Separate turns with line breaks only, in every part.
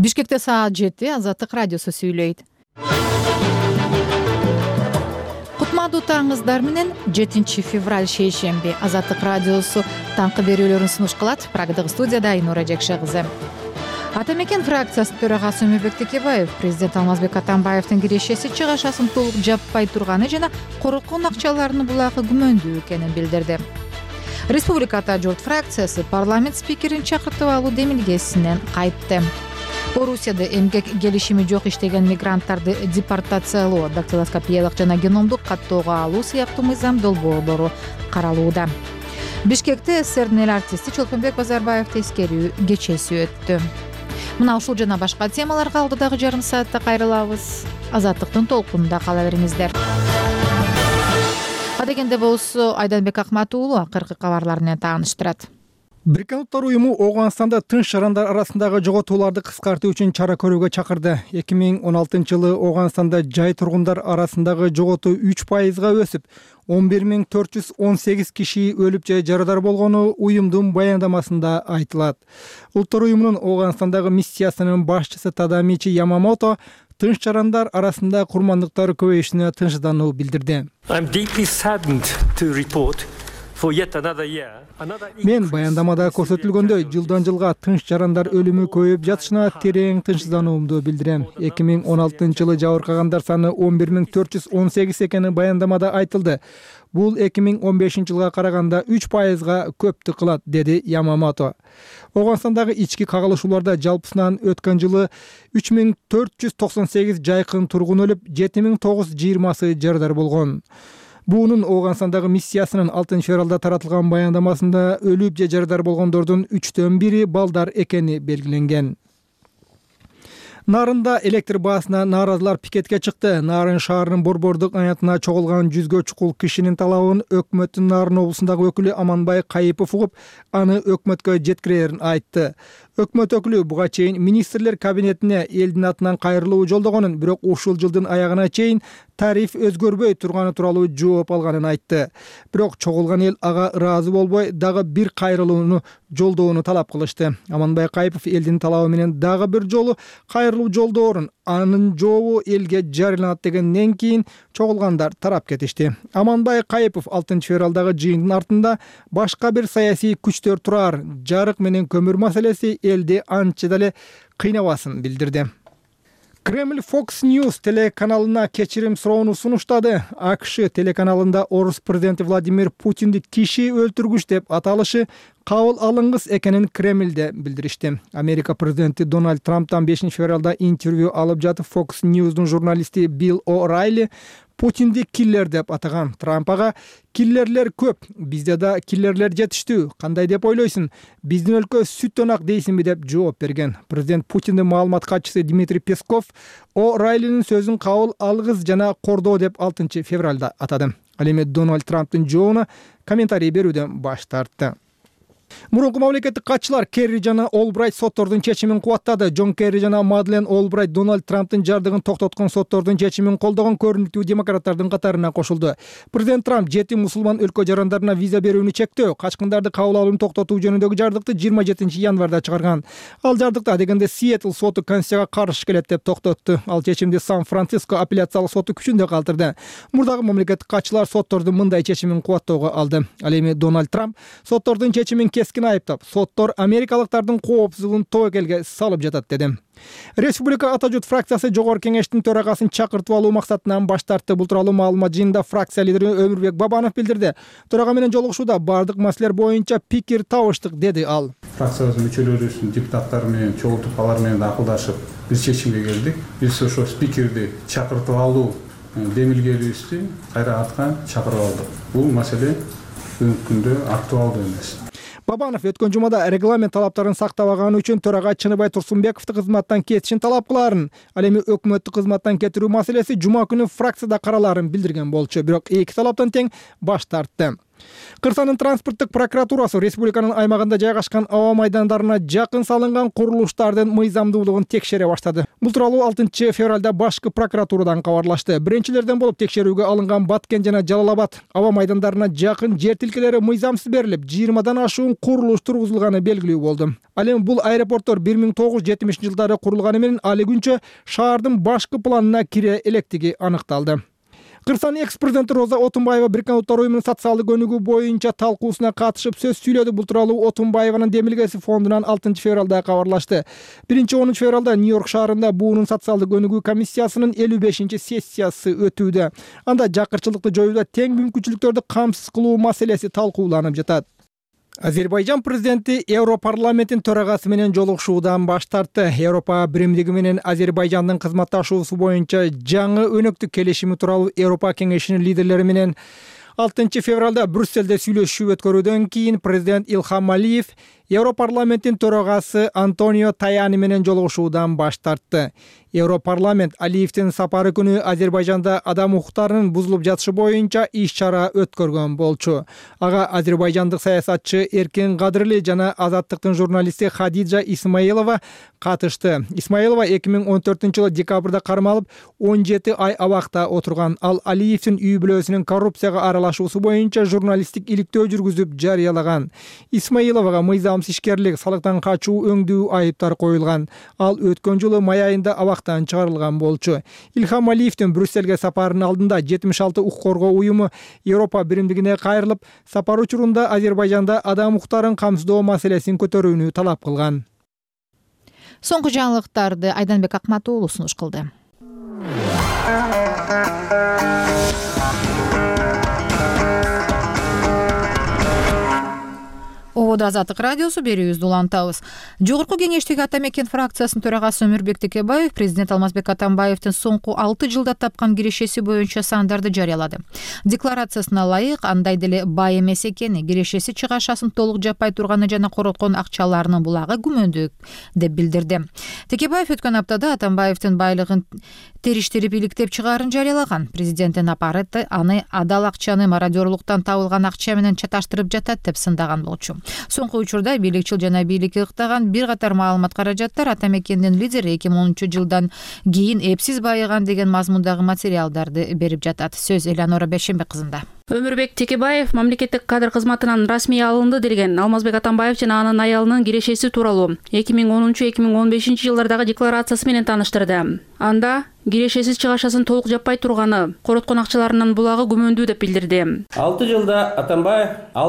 Бишкекте саат 7 Азаттык радиосу сүйлөйт. Кутмандуу таңыңыздар менен 7 февраль шейшемби Азаттык радиосу таңкы берүүлөрүн сунуш кылат. Прагдагы студияда Айнура Жекше кызы. Ата мекен фракциясынын төрагасы Өмүрбек Текебаев президент Алмазбек Атамбаевдин кирешеси чыгашасын толук жаппай турганы жана короткон акчаларынын булагы күмөндүү экенин билдирди. Республика Ата журт фракциясы парламент спикерин чакыртып алуу демилгесинен кайтты. Орусияда эмгек келишими жок иштеген мигранттарды депортациялоо, дактилоскопиялык жана геномдук каттоого алуу сыяктуу мыйзам долбоорлору каралууда. Бишкекте СССРдин эл артисти Чолпонбек Базарбаевди эскерүү кечеси өттү. Мына ушул жана башка темаларга алдыдагы жарым саатта кайрылабыз. Азаттыктын толкунунда кала бериңиздер. Адегенде болсо Айданбек Акмат уулу акыркы кабарлар менен тааныштырат.
Бириккен Улуттар уюму Ооганстанда тынч жарандар арасындагы жоготууларды кыскартуу үчүн чара көрүүгө чакырды. 2016-жылы Ооганстанда жай тургундар арасындагы жоготуу 3%га өсүп, 11418 киши өлүп же жарадар болгону уюмдун баяндамасында айтылат. Улуттар уюмунун Ооганстандагы миссиясынын башчысы Тадамичи Ямамото тынч жарандар арасында курмандыктар көбөйүшүнө тынчсыздануу билдирди. Мен баяндамада көрсөтүлгөндөй жылдан жылга тынч жарандар өлүмү көбөйүп жатышына терең тынчсыздануумду билдирем. 2016-жылы жабыркагандар саны 11418 экени баяндамада айтылды. Бул 2015-жылга караганда 3%га көптүк кылат, деди Ямамото. Ооганстандагы ички кагылышууларда жалпысынан өткөн жылы 3498 жайкын тургун өлүп, 7920 жарадар болгон. Буунун Ооганстандагы миссиясынын 6 февралда таратылган баяндамасында өлүп же жарадар болгондордун 1/3 балдар экени белгиленген. Нарында электр баасына нааразылар пикетке чыкты. Нарын шаарынын Борбордук аянтына чогулган 100гө чукул кишинин талабын өкмөттүн Нарын облусундагы өкүлү Аманбай Кайыпов угуп, аны өкмөткө жеткирерин айтты. Өкмөт өкүлү буга чейин министрлер кабинетине элдин атынан кайрылуу жолдогонун, бирок ушул жылдын аягына чейин тариф өзгөрбөй турганы тууралуу жооп алганын айтты. Бирок чогулган эл ага ыраазы болбой, дагы бир кайрылууну жолдоону талап кылышты. Аманбай Кайыпов элдин талабы менен дагы бир жолу кайрылуу жолдоорун, анын жообу элге жарыяланат дегенден кийин чогулгандар тарап кетишти. Аманбай Кайыпов 6 февралдагы жыйындын артында башка бир саясий күчтөр турар, жарык менен көмүр маселеси элди анча деле кыйнабасын билдирди. Кремль Fox News телеканалына кечирим суроону сунуштады. АКШ телеканалында орус президенти Владимир Путинди киши өлтүргүч деп аталышы кабыл алынгыс экенин Кремльде билдиришти. Америка президенти Дональд Трамптан 5 февралда интервью алып жатып Fox News'дун журналисти Билл О'Райли Путинди киллер деп атаган. Трамп ага киллерлер көп, бизде да киллерлер жетиштүү. Кандай деп ойлойсуң? Биздин өлкө сүттөн ак дейсиңби деп жооп берген. Президент Путиндин маалымат катчысы Дмитрий Песков О'Райлинин сөзүн кабыл алгыс жана кордоо деп 6 февралда атады. Ал эми Дональд Трамптын жообуна комментарий берүүдөн баш тартты. Мурунку мамлекеттик катчылар Керри жана Олбрайт соттордун чечимин кубаттады. Джон Керри жана Мадлен Олбрайт Дональд Трамптын жардыгын токтоткон соттордун чечимин колдогон көрүнүктүү демократтардын катарына кошулду. Президент Трамп 7 мусулман өлкө жарандарына виза берүүнү чектөө, качкындарды кабыл алууну токтотуу жөнүндөгү жардыкты 27 январда чыгарган. Ал жардыкта дегенде Сиэтл соту Конституцияга каршы келет деп токтотту. Ал чечимди Сан-Франциско апелляциялык соту күчүндө калтырды. Мурдагы мамлекеттик катчылар соттордун мындай чечимин кубаттоого алды. Ал эми Дональд Трамп соттордун чечимин кескин айыптап, соттор америкалыктардын коопсуздугун тобокелге салып жатат деди. Республика Ата журт фракциясы жогорку кеңештин төрагасын чакыртып алуу максатынан баш тартты. Бул тууралуу маалымат жыйынында фракция лидери Өмүрбек Бабанов билдирди. Төрага менен жолугушууда бардык маселелер боюнча пикир табыштык, деди ал.
Фракциябыздын мүчөлөрүбүздүн депутаттары менен чогултуп алар менен акылдашып бир чечимге келдик. Биз ошо спикерди чакыртып алуу демилгелибизди кайра артка чакырып алдык. Бул маселе бүгүнкү күндө актуалдуу эмес.
Бабанов өткөн жумада регламент талаптарын сактабаганы үчүн төрага Чыныбай Турсунбековду кызматтан кетишин талап кылаарын, ал эми өкмөттү кызматтан кетирүү маселеси жума күнү фракцияда каралаарын билдирген болчу. Бирок эки талаптан тең баш тартты. Кырсанын транспорттук прокуратурасы республиканын аймагында жайгашкан аба майдандарына жакын салынган курулуштардын мыйзамдуулугун текшере баштады. Бул тууралуу 6 февралда башкы прокуратурадан кабарлашты. Биринчилерден болуп текшерүүгө алынган Баткен жана Жалал-Абад аба майдандарына жакын жер тилкелери мыйзамсыз берилип, 20дан ашуун курулуш тургузулганы белгилүү болду. Ал эми бул аэропорттор 1970-жылдары курулганы менен али күнчө шаардын башкы планына кире электиги аныкталды. Кырсан экс-президенти Роза Отунбаева Бириккен Улуттар уюмунун социалдык өнүгүү боюнча талкуусуна катышып сөз сүйлөдү. Бул тууралуу Отунбаеванын демилгеси фондунан 6 февралда кабарлашты. 1-10 февралда Нью-Йорк шаарында буунун социалдык өнүгүү комиссиясынын 55-сессиясы өтүүдө. Анда жакырчылыкты жоюуда тең мүмкүнчүлүктөрдү камсыз кылуу маселеси талкууланып жатат. Азербайжан президенти Европарламенттин төрагасы менен жолугушуудан баш тартты. Европа биримдиги менен Азербайжандын кызматташуусу боюнча жаңы өнөктүк келишими тууралуу Европа кеңешинин лидерлери менен 6 февралда Брюсселде сүйлөшүү өткөрүүдөн кийин президент Илхам Алиев Европарламенттин төрагасы Антонио Таяни менен жолугушуудан баш тартты. Европарламент Алиевдин сапары күнү Азербайжанда адам укуктарынын бузулуп жатышы боюнча иш-чара өткөргөн болчу. Ага азербайжандык саясатчы Эркин Кадырли жана Азаттыктын журналисти Хадижа Исмаилова катышты. Исмаилова 2014-жылы декабрда кармалып 17 ай абакта отурган. Ал Алиевдин үй бүлөсүнүн коррупцияга аралашуусу боюнча журналисттик иликтөө жүргүзүп жарыялаган. Исмаиловага мыйзамсыз ишкерлик, салыктан качуу, өңдүү айыптар коюлган. Ал өткөн жылы май айында абактан чыгарылган болчу. Илхам Алиевдин Брюссельге сапарынын алдында 76 укук коргоо уюму Европа биримдигине кайрылып, сапар учурунда Азербайжанда адам укуктарын камсыздоо маселесин көтөрүүнү талап кылган.
Соңку жаңылыктарды Айданбек Акматуулу сунуш кылды. Ободо Азаттык радиосу берүүбүздү улантабыз. Жогорку кеңештеги Атамекен фракциясынын төрагасы Өмүрбек Текебаев президент Алмазбек Атамбаевдин соңку 6 жылда тапкан кирешеси боюнча сандарды жарыялады. Декларациясына ылайык андай деле бай эмес экени, кирешеси чыгашасын толук жаппай турганы жана короткон акчаларынын булагы күмөндүү деп билдирди. Текебаев өткөн аптада Атамбаевдин байлыгын териштирип иликтеп чыгаарын жарыялаган. Президенттин аппараты аны адал акчаны мародёрлуктан табылган акча менен чаташтырып жатат деп сындаган болчу. Соңку учурда бийликчил жана бийликти ыктаган бир катар маалымат каражаттар Атамекендин лидери 2010-жылдан кийин эпсиз байыган деген мазмундагы материалдарды берип жатат. Сөз Элеонора Бешенбек кызында.
Өмүрбек Текебаев мамлекеттик кадр кызматынан расмий алынды делген Алмазбек Атамбаев жана анын аялынын кирешеси тууралуу 2010-2015 жылдардагы декларациясы менен тааныштырды. Анда кирешесиз чыгашасын толук жаппай турганы, короткон акчаларынын булагы күмөндүү деп билдирди.
6 жылда Атамбаев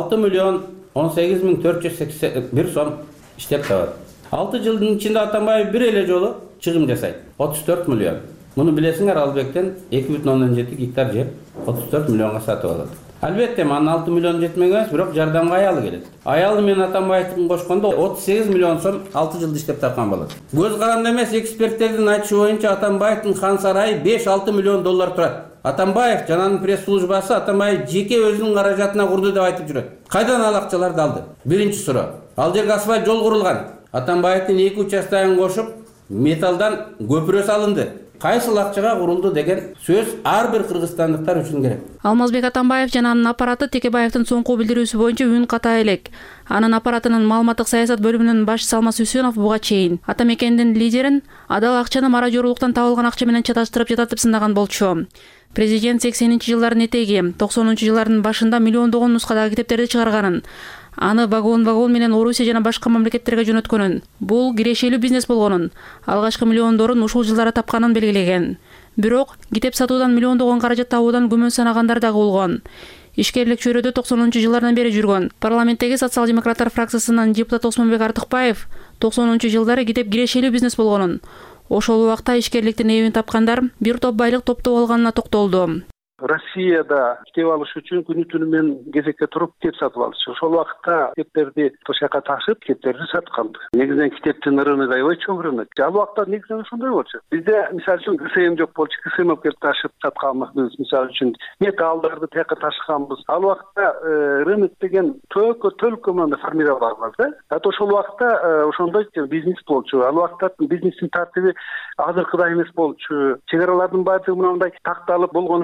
6.18.481 сом иштеп табат. 6 жылдын ичинде Атамбаев бир эле жолу чыгым жасайт. 34 миллион. Муну билесиңер, Албектен 2,7 гектар жер 34 миллионга сатып алат. Албетте, анын 6 миллион жетмеген эмес, бирок жардамга аялы келет. Аялы менен Атамбаевдин кошкондо 38 миллион сом 6 жылда иштеп тапкан болот. Көз каранды эмес, эксперттердин айтышы боюнча Атамбаевдин хан сарайы 5-6 миллион доллар турат. Атамбаев жана анын пресс-службасы Атамбаев жеке өзүнүн каражатына курду деп айтып жүрөт. Кайдан ал акчаларды алды? Биринчи суроо. Ал жерге асфальт жол курулган. Атамбаевдин 2 участогун кошуп, металлдан көпүрө салынды. Кайсыл акчага курулду деген сөз ар бир кыргызстандыктар үчүн керек.
Алмазбек Атамбаев жана анын аппараты Текебаевдин соңку билдирүүсү боюнча үн ката элек. Анын аппаратынын маалыматтык саясат бөлүмүнүн башчысы Алмаз Үсөнов буга чейин Атамекендин лидерин адал акчаны мародёрлуктан табылган акча менен чаташтырып жатат деп сындаган болчу. Президент 80-жылдардын этеги, 90-жылдардын башында миллиондогон нускадагы китептерди чыгарганын, аны вагон менен Орусия жана башка мамлекеттерге жөнөткөнүн, бул кирешелүү бизнес болгонун, алгачкы миллиондорун ушул жылдары тапканын белгилеген. Бирок китеп сатуудан миллиондогон каражат табуудан күмөн санагандар дагы болгон. Ишкерлик чөйрөдө 90-жылдардан бери жүргөн парламенттеги социал-демократтар фракциясынын депутаты Осмонбек Артыкбаев 90-жылдары китеп кирешелүү бизнес болгонун, ошол убакта ишкерликтин эбин тапкандар бир топ байлык топтоп алганына токтолду.
Россияда китеп алыш үчүн күнү түнү менен кезекке туруп китеп сатып алышчу. Ошол убакта китептерди тошакка ташып, китептерди саткан. Негизинен китептин рыногу аябай чоң рынок. Ал убакта негизинен ошондой болчу. Бизде мисалы үчүн КСМ жок болчу. КСМ келип ташып сатканбыз. Мисалы үчүн металлдарды тияка ташыганбыз. Ал убакта рынок деген төлкө менен формировалган да. Ошол убакта ошондой бизнес болчу. Ал убакта бизнестин тартиби азыркыдай эмес болчу. Чек аралардын баардыгы мындай такталып болгону менен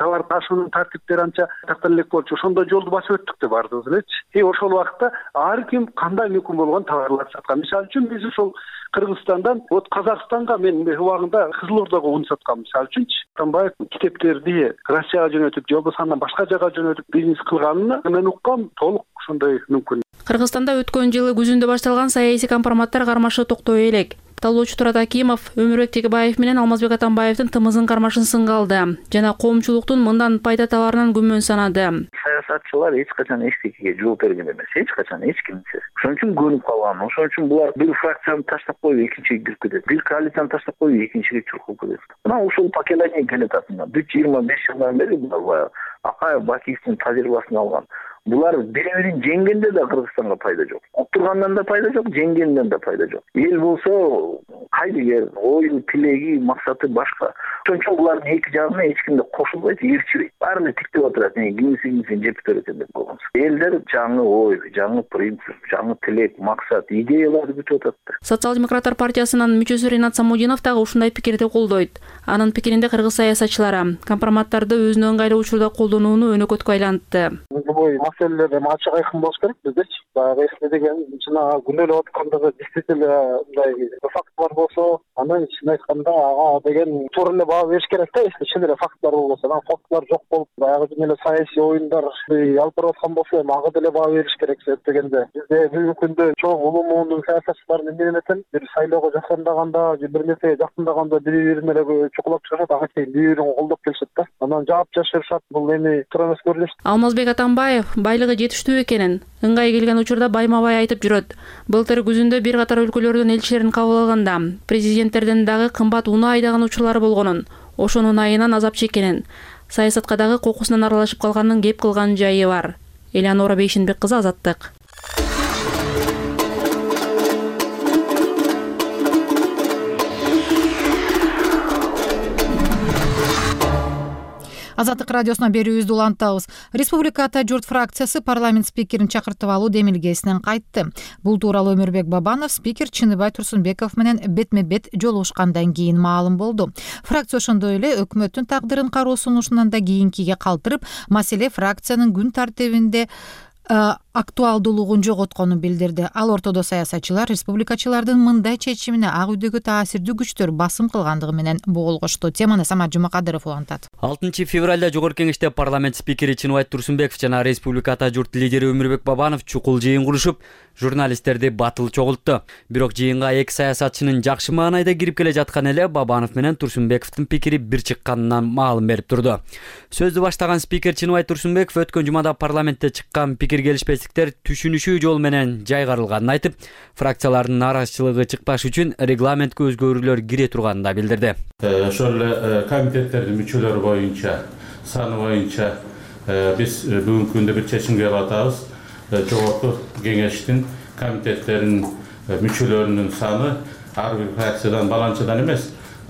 товар ташуунун тартиптери анча тактан элек болчу, ошондой жолду басып өттүк да бардыгыбыз элечи. Ошол убакта ар ким кандай мүмкүн болгон товарларды саткан. Мисалы үчүн биз ошол Кыргызстандан вот Казакстанга мен убагында Кызыл Ордого un саткам. Мисалы үчүнчү Атамбаев китептерди Россияга жөнөтүп, же болбосо андан башка жака жөнөтүп бизнес кылганын мен уккам, толук ошондой мүмкүн.
Кыргызстанда өткөн жылы күзүндө башталган саясий компроматтар кармашы токтой элек. Талоочу Турат Акимов Өмүрбек Текебаев менен Алмазбек Атамбаевдин тымызын кармашын сынга алды жана коомчулуктун мындан пайда табарынан күмөн санады.
Саясатчылар эч качан эчтекеге жооп берген эмес, эч качан эч кимче. Ошон үчүн көнүп калган. Ошон үчүн булар бир фракцияны таштап коюп экинчиге кирип кетет. Бир коалицияны таштап коюп экинчиге чуркуп кетет. Мына ушул поколение келет атында. 25 жылдан бери булар Акаев, Бакиевдин тажрыйбасын алган. Булар бири-бирин жеңгенде да Кыргызстанга пайда жок. Отургандан да пайда жок, жеңгенден да пайда жок. Эл болсо кайдыгер, ою, тилеги, максаты башка. Ошон үчүн булардын эки жагына эч ким да кошулбайт, ээрчибейт. Баарын тиктеп отурат, кимисин жеп берет деп койгонбуз. Элдер жаңы ой, жаңы принцип, жаңы тилек, максат, идеяларды күтүп атат.
Социал-демократтар партиясынын мүчөсү Ринат Самудинов дагы ушундай пикирди колдойт. Анын пикиринде кыргыз саясатчылары компроматтарды өзүнө ыңгайлуу учурда колдонууну өнөкөткө айлантты.
Маселелер ачык айкын болуш керек биздечи. Баягы эсме деген жана күнөөлөп аткандыгы действительно мындай фактлар болсо, анан чын айтканда ага деген туура эле баа бериш керек да. Чын эле фактлар болсо, анан фактлар жок болуп, баягы эле саясий оюндар алып барып аткан болсо, ага деле баа бериш керек дегенде. Бизде бүгүнкү күндө чоң улуу муунун саясатчыларын эмне этен, бир шайлоого жакындаганда, же бир нерсеге жакындаганда бири-бирин эле чукулап чыгышат, ага чейин бири-бирин колдоп келишет да. Анан жаап жашырышат, бул эми туура эмес көрүнүш.
Алмазбек Атамбаев байлыгы жетиштүү экенин ыңгай келген учурда байма-бай айтып жүрөт. Былтыр күзүндө бир катар өлкөлөрдөн элчилерин кабыл алганда президенттерден дагы кымбат унаа айдаган учурлары болгонун, ошонун айынан азап чеккенин, саясатка дагы кокусунан аралашып калганын кеп кылган жайы бар. Элеонора Бейшенбек кызы, Азаттык.
Азаттык радиосуна берүүбүздү улантабыз. Республика Ата журт фракциясы парламент спикерин чакыртып алуу демилгесинен кайтты. Бул тууралуу Өмүрбек Бабанов спикер Чыныбай Турсунбеков менен бетме-бет жолугушкандан кийин маалым болду. Фракция ошондой эле өкмөттүн тагдырын кароо сунушунан да кийинкиге калтырып, маселе фракциянын күн тартибинде актуалдуулугун жоготконун билдирди. Ал ортодо саясатчылар республикачылардын мындай чечимине ак үйдөгү таасирдүү күчтөр басым кылгандыгы менен болгошту. Теманы Самат Жумакадыров улантат.
6 февралда Жогорку Кеңеште парламент спикери Чыныбай Турсунбеков жана Республика Ата журт лидери Өмүрбек Бабанов чукул жыйын курушуп, журналисттерди батыл чогултту. Бирок жыйынга эки саясатчынын жакшы маанайда кирип келе жаткан эле Бабанов менен Турсунбековдун пикири бир чыкканынан маалым берип турду. Сөздү баштаган спикер Чыныбай Турсунбеков өткөн жумада парламентте чыккан пикир келишпестиктер түшүнүшүү жол менен жайгарылганын айтып, фракциялардын нааразычылыгы чыкпаш үчүн регламентке өзгөрүүлөр кире турганын да билдирди.
Ошол эле комитеттердин мүчөлөрү боюнча, саны боюнча биз бүгүнкү күндө бир чечимге келип атабыз. Жогорку Кеңештин комитеттеринин мүчөлөрүнүн саны ар бир фракциядан баланчадан эмес,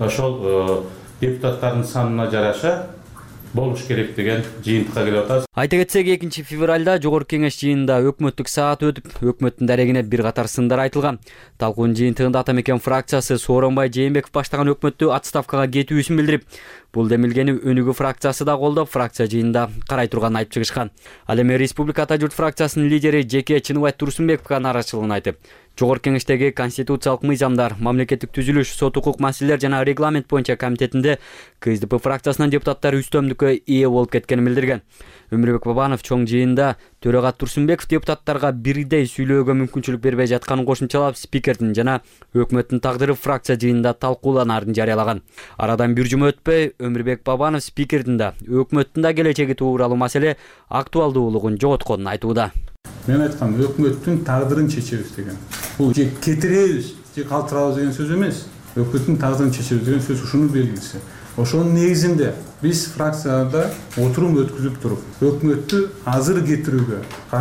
ошол депутаттардын санына жараша болуш керек деген жыйынтыкка келип атабыз.
Айта кетсек, 2 февралда Жогорку Кеңеш жыйынында өкмөттүк саат өтүп, өкмөттүн дарегине бир катар сындар айтылган. Талкуунун жыйынтыгында Атамекен фракциясы Сооронбай Жээнбеков баштаган өкмөттү отставкага кетүүсүн билдирип, бул демилгени Өнүгүү фракциясы да колдоп, фракция жыйынында карай турганын айтып чыгышкан. Ал эми Республика Ата журт фракциясынын лидери Жеке Чыныбай Турсунбековго нааразычылыгын айтып, Жогорку Кеңештеги конституциялык мыйзамдар, мамлекеттик түзүлүш, сот укук маселелер жана регламент боюнча комитетинде КСДП фракциясынын депутаттары үстөмдүккө ээ болуп кеткенин билдирген. Өмүрбек Бабанов чоң жыйында төрага Турсунбеков депутаттарга бирдей сүйлөөгө мүмкүнчүлүк бербей жатканын кошумчалап, спикердин жана өкмөттүн тагдыры фракция жыйынында талкууланаарын жарыялаган. Арадан бир жума өтпөй, Өмүрбек Бабанов спикердин да, өкмөттүн да келечеги тууралуу маселе актуалдуулугун жоготконун айтууда.
Мен айткам, өкмөттүн тагдырын чечебиз деген. Бул же кетиребиз, же калтырабыз деген сөз эмес. Өкмөттүн тагдырын чечебиз деген сөз ушунун белгиси. Ошонун негизинде биз фракцияда отурум өткүзүп туруп, өкмөттү азыр кетирүүгө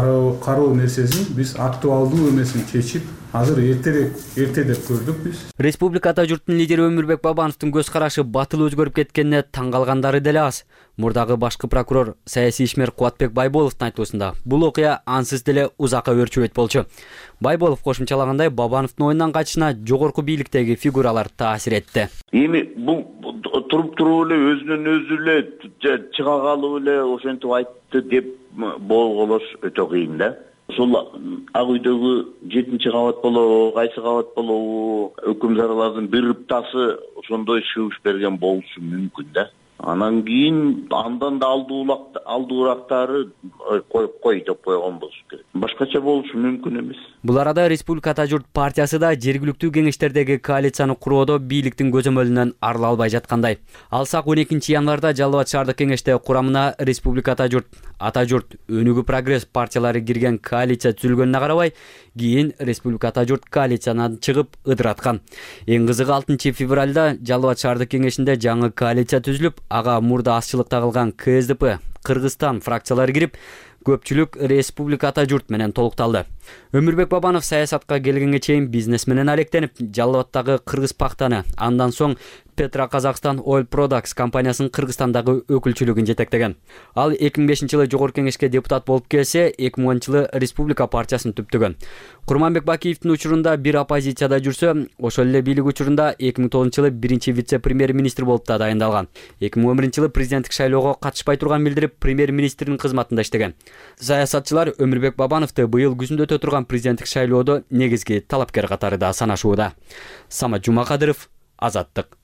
кароо нерсесин биз актуалдуу эмесин чечип, азыр эрте деп көрдүк биз.
Республика Ата журттун лидери Өмүрбек Бабановдун көз карашы батыл өзгөрүп кеткенине таң калгандары деле аз. Мурдагы башкы прокурор, саясий ишмер Кубатбек Байболовдун айтуусунда, бул окуя ансыз деле узакка өрчүбөйт болчу. Байболов кошумчалагандай, Бабановдун оюндан качышына жогорку бийликтеги фигуралар таасир этти.
Эми бул
туруп эле өзүнөн өзү эле чыга калып эле ошентип айтты деп болголош өтө кыйын да. Ошол ак үйдөгү 7-кабат болобу, кайсы кабат болобу, өкүм чаралардын бир ыптасы ошондой шыбыш берген болушу мүмкүн да. Анан кийин андан да алдуурактары кой деп койгон болуш керек. Башкача болушу мүмкүн эмес.
Бул арада Республика Ата журт партиясы да жергиликтүү кеңештердеги коалицияны куроодо бийликтин көзөмөлүнөн арыла албай жаткандай. Алсак 12 январда Жалал Абад шаардык кеңеште курамына Республика Ата журт, Өнүгүү прогресс партиялары кирген коалиция түзүлгөнүнө карабай, кийин Республика Ата журт коалициядан чыгып ыдыраткан. Эң кызыгы 6 февралда Жалал Абад шаардык кеңешинде жаңы коалиция түзүлүп, ага мурда азчылыкта калган КСДП, Кыргызстан фракциялары кирип, көпчүлүк Республика Ата журт менен толукталды. Өмүрбек Бабанов саясатка келгенге чейин бизнес менен алектенип, Жалал Абадтагы кыргыз пактаны, андан соң Петра Казахстан Oil Products компаниясынын Кыргызстандагы өкүлчүлүгүн жетектеген. Ал 2005-жылы жогорку кеңешке депутат болуп келсе, 2010-жылы Республика партиясын түптөгөн. Курманбек Бакиевдин учурунда бир оппозицияда жүрсө, ошол эле бийлик учурунда 2009-жылы биринчи вице-премьер-министр болуп да дайындалган. 2011-жылы президенттик шайлоого катышпай турган билдирип, премьер-министрдин кызматында иштеген. Саясатчылар Өмүрбек Бабановду быйыл күзүндө өтө турган президенттик шайлоодо негизги талапкер катарында санашууда. Самат Жумакадыров, Азаттык.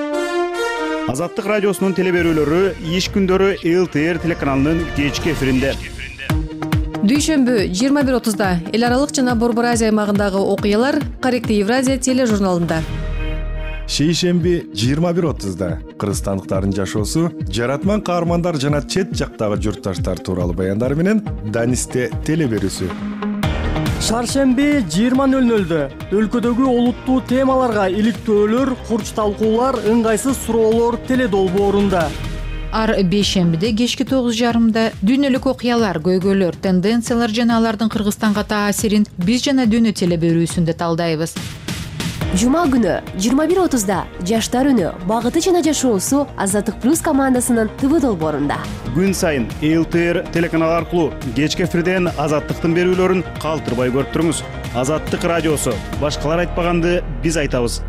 Азаттык радиосунун телеберүүлөрү иш күндөрү ЛТР телеканалынын кечки эфиринде.
Дүйшөмбү 21:30-да эл аралык жана Борбор Азия аймагындагы окуялар Корректив Евразия тележурналында.
Шейшемби 21:30-да кыргызстандыктардын жашоосу, жаратман каармандар жана чет жактагы журтташтар тууралуу баяндар менен Данисте телеберүүсү.
Шаршемби 20:00-дө өлкөдөгү олуттуу темаларга иликтөөлөр, курч талкуулар, ыңгайсыз суроолор теледолбоорунда.
Ар бейшембиде кечки 9:30-да дүйнөлүк окуялар, көйгөйлөр, тенденциялар жана алардын Кыргызстанга таасирин биз жана дүйнө телеберүүсүндө талдайбыз.
Жума күнү 21:30-да жаштар үнү, багыты жана жашоосу Азаттык плюс командасынын ТВ долбоорунда.
Күн сайын ЛТР телеканалы аркылуу кечки эфирден Азаттыктын берүүлөрүн калтырбай көрүп туруңуз. Азаттык радиосу, башкалар айтпаганды биз айтабыз.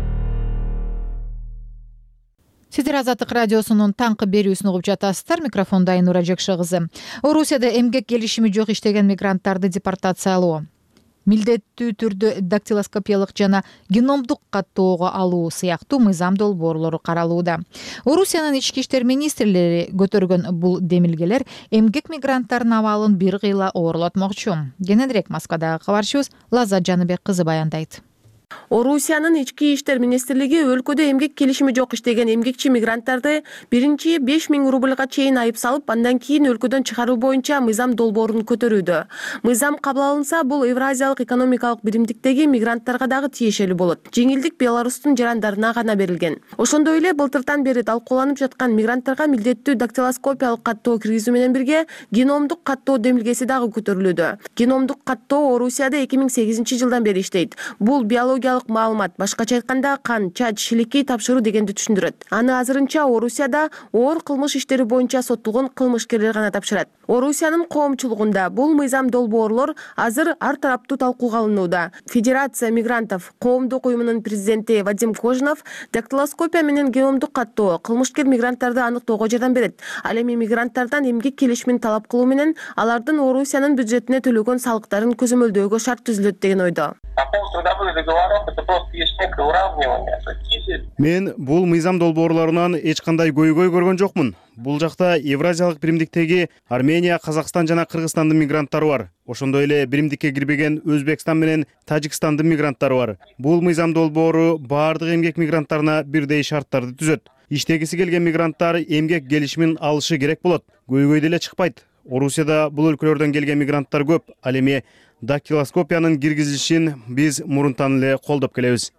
Сиздер Азаттык радиосунун таңкы берүүсүн угуп жатасыздар. Микрофонда Айнура Жекше кызы. Орусияда эмгек келишими жок иштеген мигранттарды депортациялоо, милдеттүү түрдө дактилоскопиялык жана геномдук каттоого алуу сыяктуу мыйзам долбоорлору каралууда. Орусиянын ички иштер министрлери көтөргөн бул демилгелер эмгек мигранттардын абалын бир кыйла оорлотмокчу. Кененирээк Москвадагы кабарчыбыз Лаззат Жаныбек кызы баяндайт.
Орусиянын ички иштер министрлиги өлкөдө эмгек келишими жок иштеген эмгекчи мигранттарды биринчи 5000 рубльга чейин айып салып, андан кийин өлкөдөн чыгаруу боюнча мыйзам долбоорун көтөрүүдө. Мыйзам кабыл алынса, бул Евразиялык экономикалык биримдиктеги мигранттарга дагы тиешелүү болот. Жеңилдик Беларустун жарандарына гана берилген. Ошондой эле былтыртан бери талкууланып жаткан мигранттарга милдеттүү дактилоскопиялык каттоо киргизүү менен бирге геномдук каттоо демилгеси дагы көтөрүлүүдө. Геномдук каттоо Орусияда 2008-жылдан бери иштейт. Бул биологиялык маалымат, башкача айтканда кан, чач, шилекей тапшыруу дегенди түшүндүрөт. Аны азырынча Орусияда оор кылмыш иштери боюнча соттолгон кылмышкерлер гана тапшырат. Орусиянын коомчулугунда бул мыйзам долбоорлор азыр ар тараптуу талкууга алынууда. Федерация мигрантов коомдук уюмунун президенти Вадим Кожинов дактилоскопия менен геномдук каттоо кылмышкер мигранттарды аныктоого жардам берет. Ал эми мигранттардан эмгек келишимин талап кылуу менен алардын Орусиянын бюджетине төлөгөн салыктарын көзөмөлдөөгө шарт түзүлөт деген ойдо.
Мен бул мыйзам долбоорлорунан эч кандай көйгөй көргөн жокмун. Бул жакта Евразиялык биримдиктеги Армения, Казакстан жана Кыргызстандын мигранттары бар. Ошондой эле биримдикке кирбеген Өзбекстан менен Тажикстандын мигранттары бар. Бул мыйзам долбоору баардык эмгек мигранттарына бирдей шарттарды түзөт. Иштегиси келген мигранттар эмгек келишимин алышы керек болот. Көйгөй деле чыкпайт. Орусияда бул өлкөлөрдөн келген мигранттар көп. Ал эми дактилоскопиянын киргизилишин биз мурунтан эле колдоп келебиз.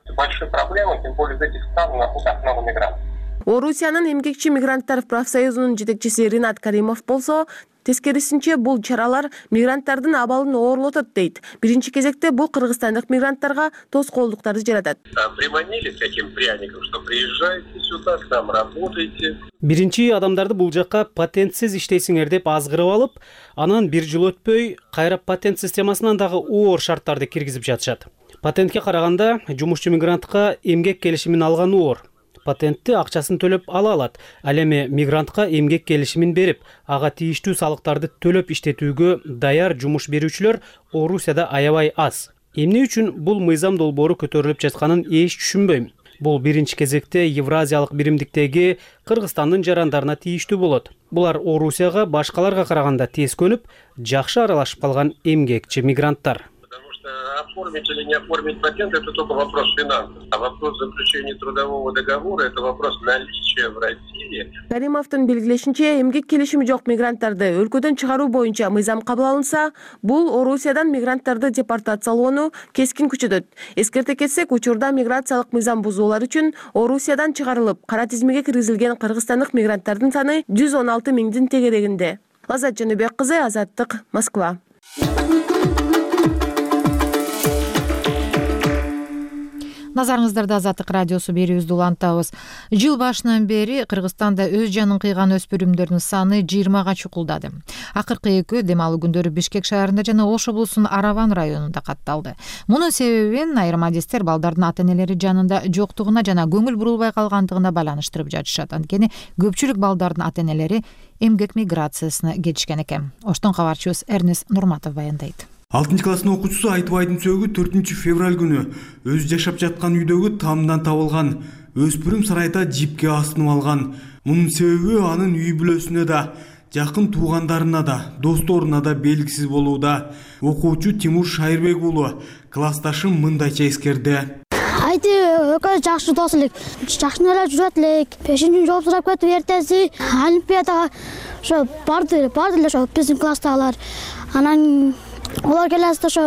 Орусиянын эмгекчи мигранттар профсоюзунун жетекчиси Ринат Каримов болсо, тескерисинче бул чаралар мигранттардын абалын оорлотот дейт. Биринчи кезекте бул кыргызстандык мигранттарга тоскоолдуктарды жаратат.
Приманили таким пряником, что приезжайте сюда, к нам работайте.
Биринчи адамдарды бул жакка патентсиз иштейсиңер деп азгырып алып, анан бир жыл өтпөй кайра патент системасынан дагы оор шарттарды киргизип жатышат. Патентке караганда жумушчу мигрантка эмгек келишимин алган оор. патентти акчасын төлөп ала алат. Ал эми мигрантка эмгек келишимин берип, ага тийиштүү салыктарды төлөп иштетүүгө даяр жумуш берүүчүлөр Орусияда аябай аз. Эмне үчүн бул мыйзам долбоору көтөрүлүп жатканын эч түшүнбөйм. Бул биринчи кезекте Евразиялык биримдиктеги Кыргызстандын жарандарына тийиштүү болот. Булар Орусияга башкаларга караганда тез көнүп, жакшы аралашып калган эмгекчи мигранттар.
Оформить или не оформить патент – это только вопрос финансов. А вопрос заключения трудового договора – это вопрос наличия в России.
Каримовдун белгилешинче, эмгек келишими жок мигранттарды өлкөдөн чыгаруу боюнча мыйзам кабыл алынса, бул Орусиядан мигранттарды депортациялоону кескин күчөтөт. Эскерте кетсек, учурда миграциялык мыйзам бузуулар үчүн Орусиядан чыгарылып, кара тизмеге киргизилген кыргызстандык мигранттардын саны 116 миңдин тегерегинде. Лаззат Жаныбек кызы, Азаттык, Москва.
Назарыңыздарда Азаттык радиосу берүүбүздү улантабыз. Жыл башынан бери Кыргызстанда өз жанын кыйган өспүрүмдөрдүн саны 20га чукулдады. Акыркы экөө дем алуу күндөрү Бишкек шаарында жана Ош облусунун Араван районунда катталды. Мунун себебин айрым адистер балдардын ата-энелери жанында жоктугуна жана көңүл бурулбай калгандыгына байланыштырып жатышат. Анткени көпчүлүк балдардын ата-энелери эмгек миграциясына кетишкен экен. Оштон кабарчыбыз Эрнес Нурматов баяндайт.
6-класстын окуучусу Айтыбайдын сөөгү 4-февраль күнү өз жашап жаткан үйдөгү тамдан табылган. Өспүрүм сарайда жипке асынып алган. Мунун себеби анын үй бүлөсүнө да, жакын туугандарына да, досторуна да белгисиз болууда. Окуучу Тимур Шайырбек уулу классташым мындайча эскерди.
Айты экөөбүз жакшы дос элек, жакшы эле жүрөт элек. 5-жи жооп сурап кетип эртеси олимпиадага ошо барды эле ошо биздин класстагылар. Анан олар келесиде ошо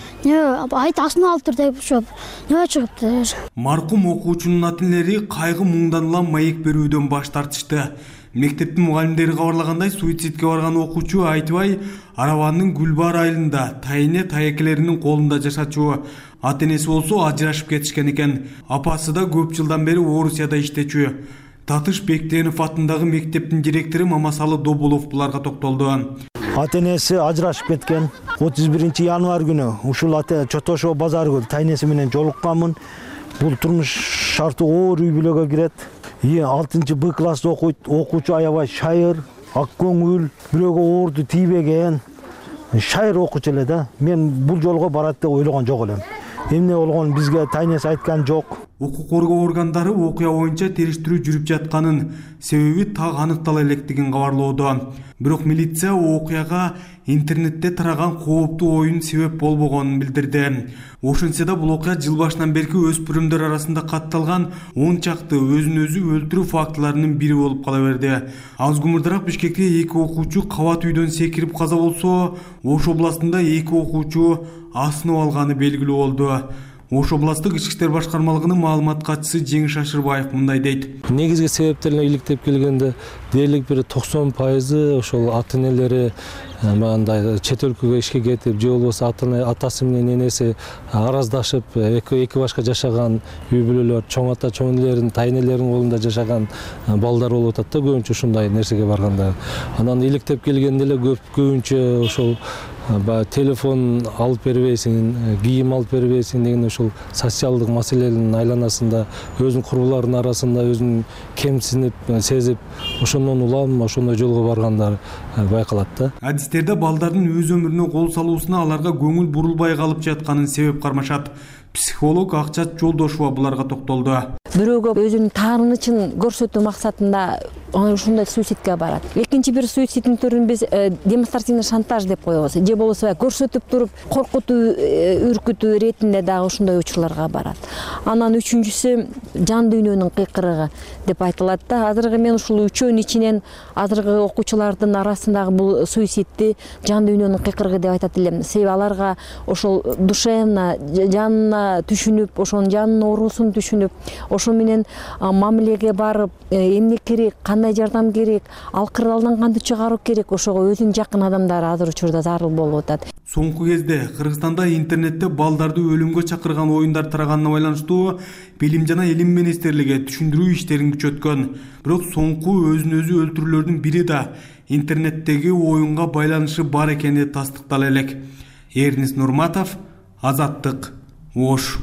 айт асынып алыптыр деп ошо чыгыптыр.
Маркум окуучунун ата-энелери кайгы муңдан улам маек берүүдөн баш тартышты. Мектептин мугалимдери кабарлагандай, суицидке барган окуучу Айтыбай Араванын Гүлбар айылында тайыне таекелеринин колунда жашачу. Ата-энеси болсо ажырашып кетишкен экен. Апасы да көп жылдан бери Орусияда иштечү. Татыш Бектенов атындагы мектептин директору Мамасалы Добулов буларга токтолду.
Ата-энеси ажырашып кеткен. 31 январь күнү ушул Чотошо базарга тайнеси менен жолукканмын. Бул турмуш шарты оор үй бүлөгө кирет. 6-Б класста окуйт. Окуучу аябай шайыр, ак көңүл, бирөөгө оорду тийбеген. Шайыр окуучу эле да. Мен бул жолго барат деп ойлогон жок элем. Эмне болгон бизге тайнеси айткан жок.
Укук коргоо органдары окуя боюнча териштирүү жүрүп жатканын, себеби так аныктала электигин кабарлоодо. Бирок милиция окуяга интернетте тараган кооптуу оюн себеп болбогонун билдирди. Ошентсе да бул окуя жыл башынан берки өспүрүмдөр арасында катталган 10 чакты өзүн өзү өлтүрүү фактыларынын бири болуп кала берди. Азгумурдараак Бишкекте 2 окуучу кабат үйдөн секирип каза болсо, Ош областында 2 окуучу асынып алганы белгилүү болду. Ош областык ички иштер башкармалыгынын маалымат катчысы Жеңиш Ашырбаев мындай дейт.
Негизги себептерине иликтеп келгенде дээрлик бир 90% ошол ата-энелери мындай чет өлкөгө ишке кетип, же болбосо атасы менен энеси араздашып, эки башка жашаган үй бүлөлөр, чоң ата, чоң энелердин, тайнелердин колунда жашаган балдар болуп атат да, көбүнчө ушундай нерсеге барганда. Анан иликтеп келгенде эле көбүнчө ошол телефон алып бербейсиң, кийим алып бербейсиң деген ошол социалдык маселенин айланасында өзүнүн курбуларынын арасында өзүн кемсинип, сезип, ошондон улам ошондой жолго баргандар байкалат да.
Адистерде балдардын өз өмүрүнө кол салуусуна аларга көңүл бурулбай калып жатканын себеп кармашат. Психолог Акчат Жолдошова буларга токтолду.
Бирөөгө өзүнүн таарынычын көрсөтүү максатында ушундай суицидке барат. Экинчи бир суицидтин түрүн биз демонстративный шантаж деп коебуз. Же болбосо көрсөтүп туруп коркутуу, үркүтүү иретинде дагы ушундай учурларга барат. Анан үчүнчүсү жан дүйнөнүн кыйкырыгы деп айтылат да. Азыркы мен ушул үчөөнүн ичинен азыркы окуучулардын арасындагы бул суицидти жан дүйнөнүн кыйкырыгы деп айтат элем. Себеби аларга ошол душевно, жанына түшүнүп, ошонун жанынын оорусун түшүнүп, ошо менен мамилеге барып, эмне керек, кандай жардам керек, ал кырдаалдан кантип чыгаруу керек, ошого өзүнүн жакын адамдары азыр учурда зарыл болуп атат.
Соңку кезде Кыргызстанда интернетте балдарды өлүмгө чакырган оюндар тараганына байланыштуу Билим жана Илим министрлиги түшүндүрүү иштерин күчөткөн. Бирок соңку өзүн өзү өлтүрүүлөрдүн бири да интернеттеги оюнга байланышы бар экени тастыктала элек. Эрнис Нурматов, Азаттык, Ош.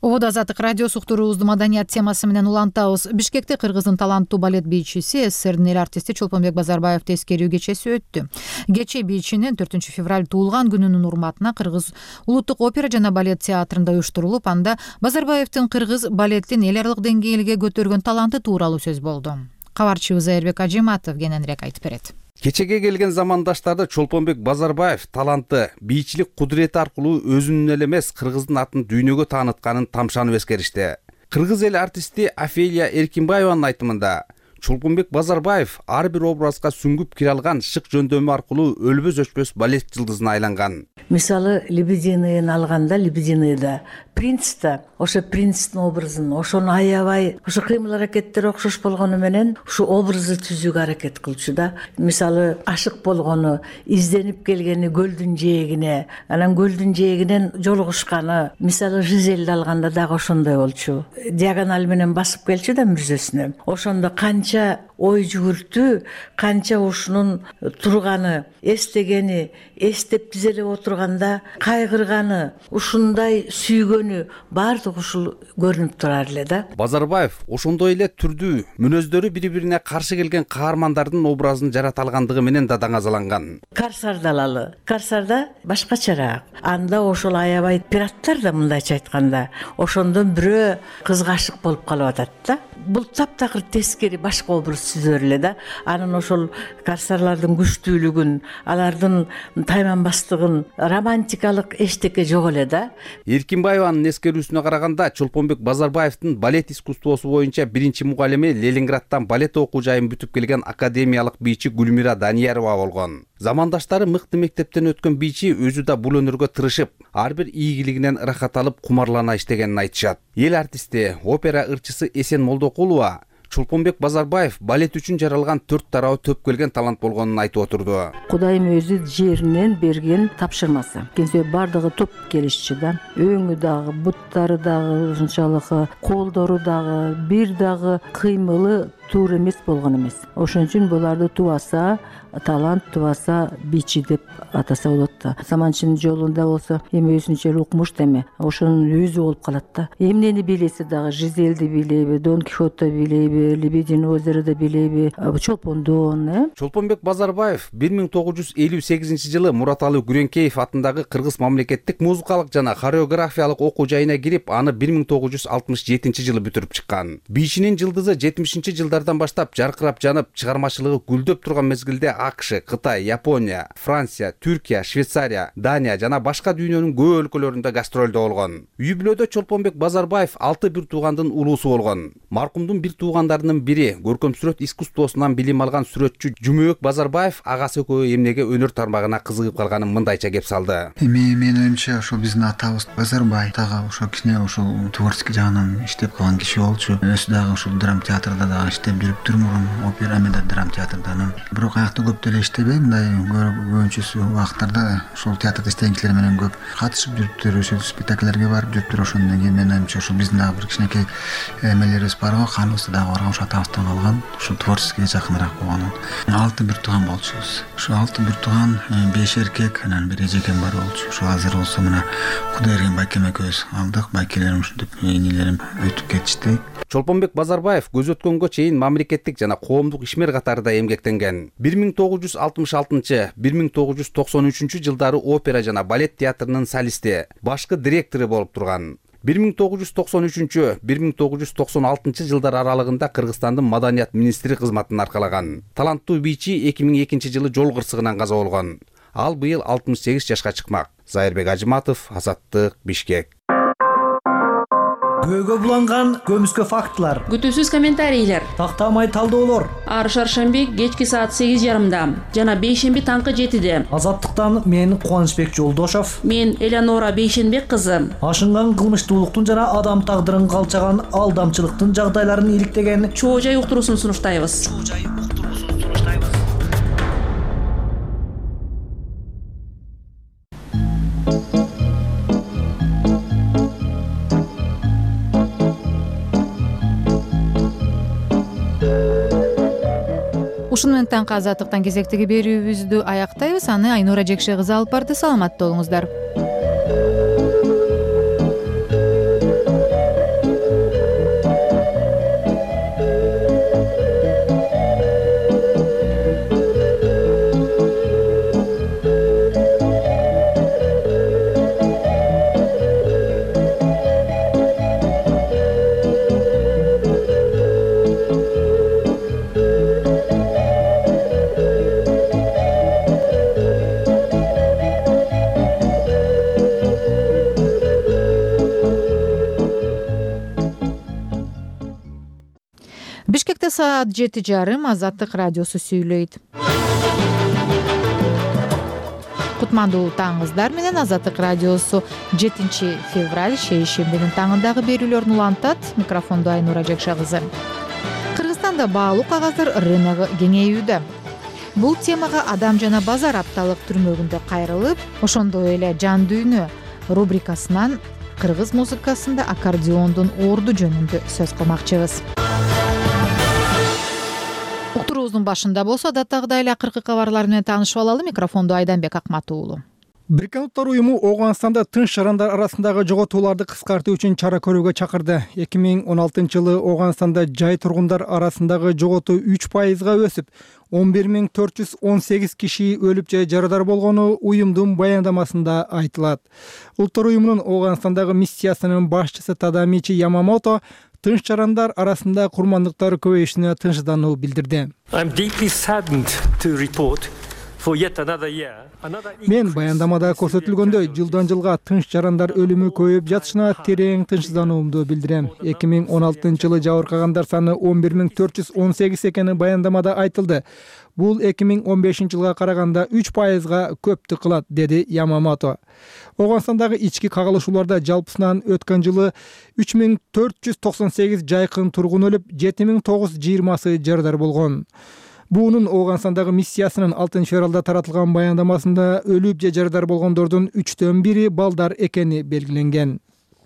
Ободо Азаттык радиосу уктуруубузду маданият темасы менен улантабыз. Бишкекте Кыргыздын таланттуу балет бийчиси, СССРдин эл артисти Чолпонбек Базарбаевди эскерүү кечеси өттү. Кече бийчинин 4-февраль туулган күнүнүн урматына Кыргыз улуттук опера жана балет театрында уюштурулуп, анда Базарбаевдин кыргыз балеттин эл аралык деңгээлге көтөргөн таланты тууралуу сөз болду. Кабарчыбыз Зайырбек Ажиматов кененирээк айтып берет.
Кечеге келген замандаштарды Чолпонбек Базарбаев таланты, бийчилик кудурети аркылуу өзүнүн эле эмес Кыргыздын атын дүйнөгө таанытканын тамшанып эскеришти. Кыргыз эл артисти Офелия Эркинбаеванын айтымында Чолпонбек Базарбаев ар бир образга сүңгүп кире алган шык жөндөмү аркылуу өлбөс өчпөс балет жылдызына айланган.
Мисалы Лебединыйын алганда, Лебединыйда принцта ошо принцтин образын, ошону аябай ошо кыймыл аракеттери окшош болгону менен ушу образды түзүүгө аракет кылчу да. Мисалы ашык болгону, изденип келгени көлдүн жээгине, анан көлдүн жээгинен жолугушканы, мисалы Жизелди алганда дагы ошондой болчу. Диагональ менен басып келчү да мүрзөсүнө. Ошондо канча ой жүгүртүү, канча ушунун турганы, эстегени, эстеп тизелеп отурганда кайгырганы, ушундай сүйгөнү баардыгы ушул көрүнүп турар эле да.
Базарбаев ошондой эле түрдүү, мүнөздөрү бири-бирине каршы келген каармандардын образын жарата алгандыгы менен да даңазаланган.
Карсарды алалы. Карсарда башкачараак. Анда ошол аябай пираттар да мындайча айтканда, ошондон бирөө кызга ашык болуп калып атат да. Бул таптакыр тескери башка образ түзөр эле да. Анын ошол карсарлардын күчтүүлүгүн, алардын тайманбастыгын, романтикалык эчтеке жок эле да.
Эркинбаеванын эскерүүсүнө караганда Чолпонбек Базарбаевдин балет искусствосу боюнча биринчи мугалими Ленинградтан балет окуу жайын бүтүп келген академиялык бийчи Гүлмира Даниярова болгон. Замандаштары мыкты мектептен өткөн бийчи өзү да бул өнөргө тырышып, ар бир ийгилигинен ырахат алып кумарлана иштегенин айтышат. Эл артисти, опера ырчысы Эсен Молдокулова Чолпонбек Базарбаев балет үчүн жаралган төрт тарабы төп келген талант болгонун айтып отурду.
Кудайым өзү жеринен берген тапшырмасы. Кенсе бардыгы топ келишчи да. Өңү дагы, буттары дагы ушунчалык, колдору дагы, бир дагы кыймылы туура эмес болгон эмес. Ошон үчүн буларды тубаса, талант тубаса бийчи деп атаса болот да. Заманчынын жолунда болсо эми өзүнчө укмуш деме, ошонун өзү болуп калат да. Эмнени билеси дагы, Жизелди билеби, Дон Кихотто билеби, Лебедин озерода билеби, Чолпондон,
Чолпонбек Базарбаев 1958 жылы Мураталы Күреңкеев атындагы Кыргыз мамлекеттик музыкалык жана хореографиялык окуу жайына кирип, аны 1967 жылы бүтүрүп чыккан. Бийчинин жылдызы 70-жылдардан баштап жаркырап жанып, чыгармачылыгы гүлдөп турган мезгилде АКШ, Кытай, Япония, Франция, Түркия, Швейцария, Дания жана башка дүйнөнүн көп өлкөлөрүндө гастролдо болгон. Үй бүлөдө Чолпонбек Базарбаев 6 бир туугандын улуусу болгон. Маркумдун бир туугандарынын бири, көркөм сүрөт искусствосунан билим алган сүрөтчү Жумөбек Базарбаев агасы экөө эмнеге өнөр тармагына кызыгып калганын мындайча кеп салды.
Менин оюмча ошо биздин атабыз Базарбаев дагы ошо кичине ошол творческий жагынан иштеп калган киши болчу. Өзү дагы ошол драма театрда дагы иштеп жүрүптүр мурун, опера менен драма театрдан. Бирок аякта көп деле иштебей, мындай көбүнчөсү убакыттарда ошол театрда иштеген кишилер менен көп катышып жүрүптүр, ошол спектакльлерге барып жүрүптүр. Ошондон кийин менин оюмча ошол биздин дагы бир кичинекей эмелерибиз бар го, каныбыз дагы барган, ошо атабыздан калган, ошо творческийге жакыныраак болгон. 6 бир тууган болчубуз. Ошо 6 бир тууган, 5 эркек, анан бир эжекем бар болчу. Ошо азыр болсо мына Кудай берген байкем экөөбүз алдык, байкелерим ушинтип энелерим өтүп кетишти.
Чолпонбек Базарбаев көз өткөнгө чейин мамлекеттик жана коомдук ишмер катарында эмгектенген. 1966-1993 жылдары опера жана балет театрынын солисти, башкы директору болуп турган. 1993-1996 жылдар аралыгында Кыргызстандын маданият министри кызматын аркалаган. Таланттуу бийчи 2002 жылы жол кырсыгынан каза болгон. Ал быйыл 68 жашка чыкмак. Зайырбек Ажиматов, Азаттык, Бишкек.
Көйгө буланган көмүскө фактылар,
күтүүсүз комментарийлер,
тактамай талдоолор.
Ар шаршемби кечки саат 8:30, жана бейшемби таңкы 7-де.
Азаттыктан мен Кубанычбек Жолдошов,
мен Элеонора Бейшенбек кызы.
Ашынган кылмыштуулуктун жана адам тагдырын калчаган алдамчылыктын жагдайларын иликтеген
чоо жай уктуруусун сунуштайбыз.
Ушун менен таңкы Азаттыктан кезектеги берүүбүздү аяктайбыз. Аны Айнура Жекше кызы алып барды. Саламатта болуңуздар. Бишкекте саат 7:30 Азаттык радиосу сүйлөйт. Кутмандуу таңыңыздар менен Азаттык радиосу 7 февраль шейшембинин таңындагы берүүлөрүн улантат. Микрофондо Айнура Жакша кызы. Кыргызстанда баалуу кагаздар рыногу кеңейүүдө. Бул темага Адам жана базар апталык түрмөгүндө кайрылып, ошондой эле Жан дүйнө рубрикасынан кыргыз музыкасында аккордеондун орду жөнүндө сөз кылмакчыбыз. Уктуруубуздун башында болсо адаттагыдай эле акыркы кабарлар менен таанышып алалы. Микрофондо Айданбек Акмат уулу.
Бириккен Улуттар уюму Ооганстанда тынч жарандар арасындагы жоготууларды кыскартуу үчүн чара көрүүгө чакырды. 2016-жылы Ооганстанда жай тургундар арасындагы жоготуу 3%га өсүп, 11418 киши өлүп же жарадар болгону уюмдун баяндамасында айтылат. Улуттар уюмунун Ооганстандагы миссиясынын башчысы Тадамичи Ямамото тынч жарандар арасында курмандыктар көбөйүшүнө тынчсыздануу билдирди. Мен баяндамада көрсөтүлгөндөй жылдан жылга тынч жарандар өлүмү көбөйүп жатышына терең тынчсыздануумду билдирем. 2016-жылы жабыркагандар саны 11418 экени баяндамада айтылды. Бул 2015-жылга караганда 3%га көптүк кылат, деди Ямамото. Ооганстандагы ички кагылышууларда жалпысынан өткөн жылы 3498 жайкын тургун өлүп, 7920 жарадар болгон. Буунун Ооганстандагы миссиясынын 6 февралда таратылган баяндамасында өлүп же жарадар болгондордун 1/3 балдар экени белгиленген.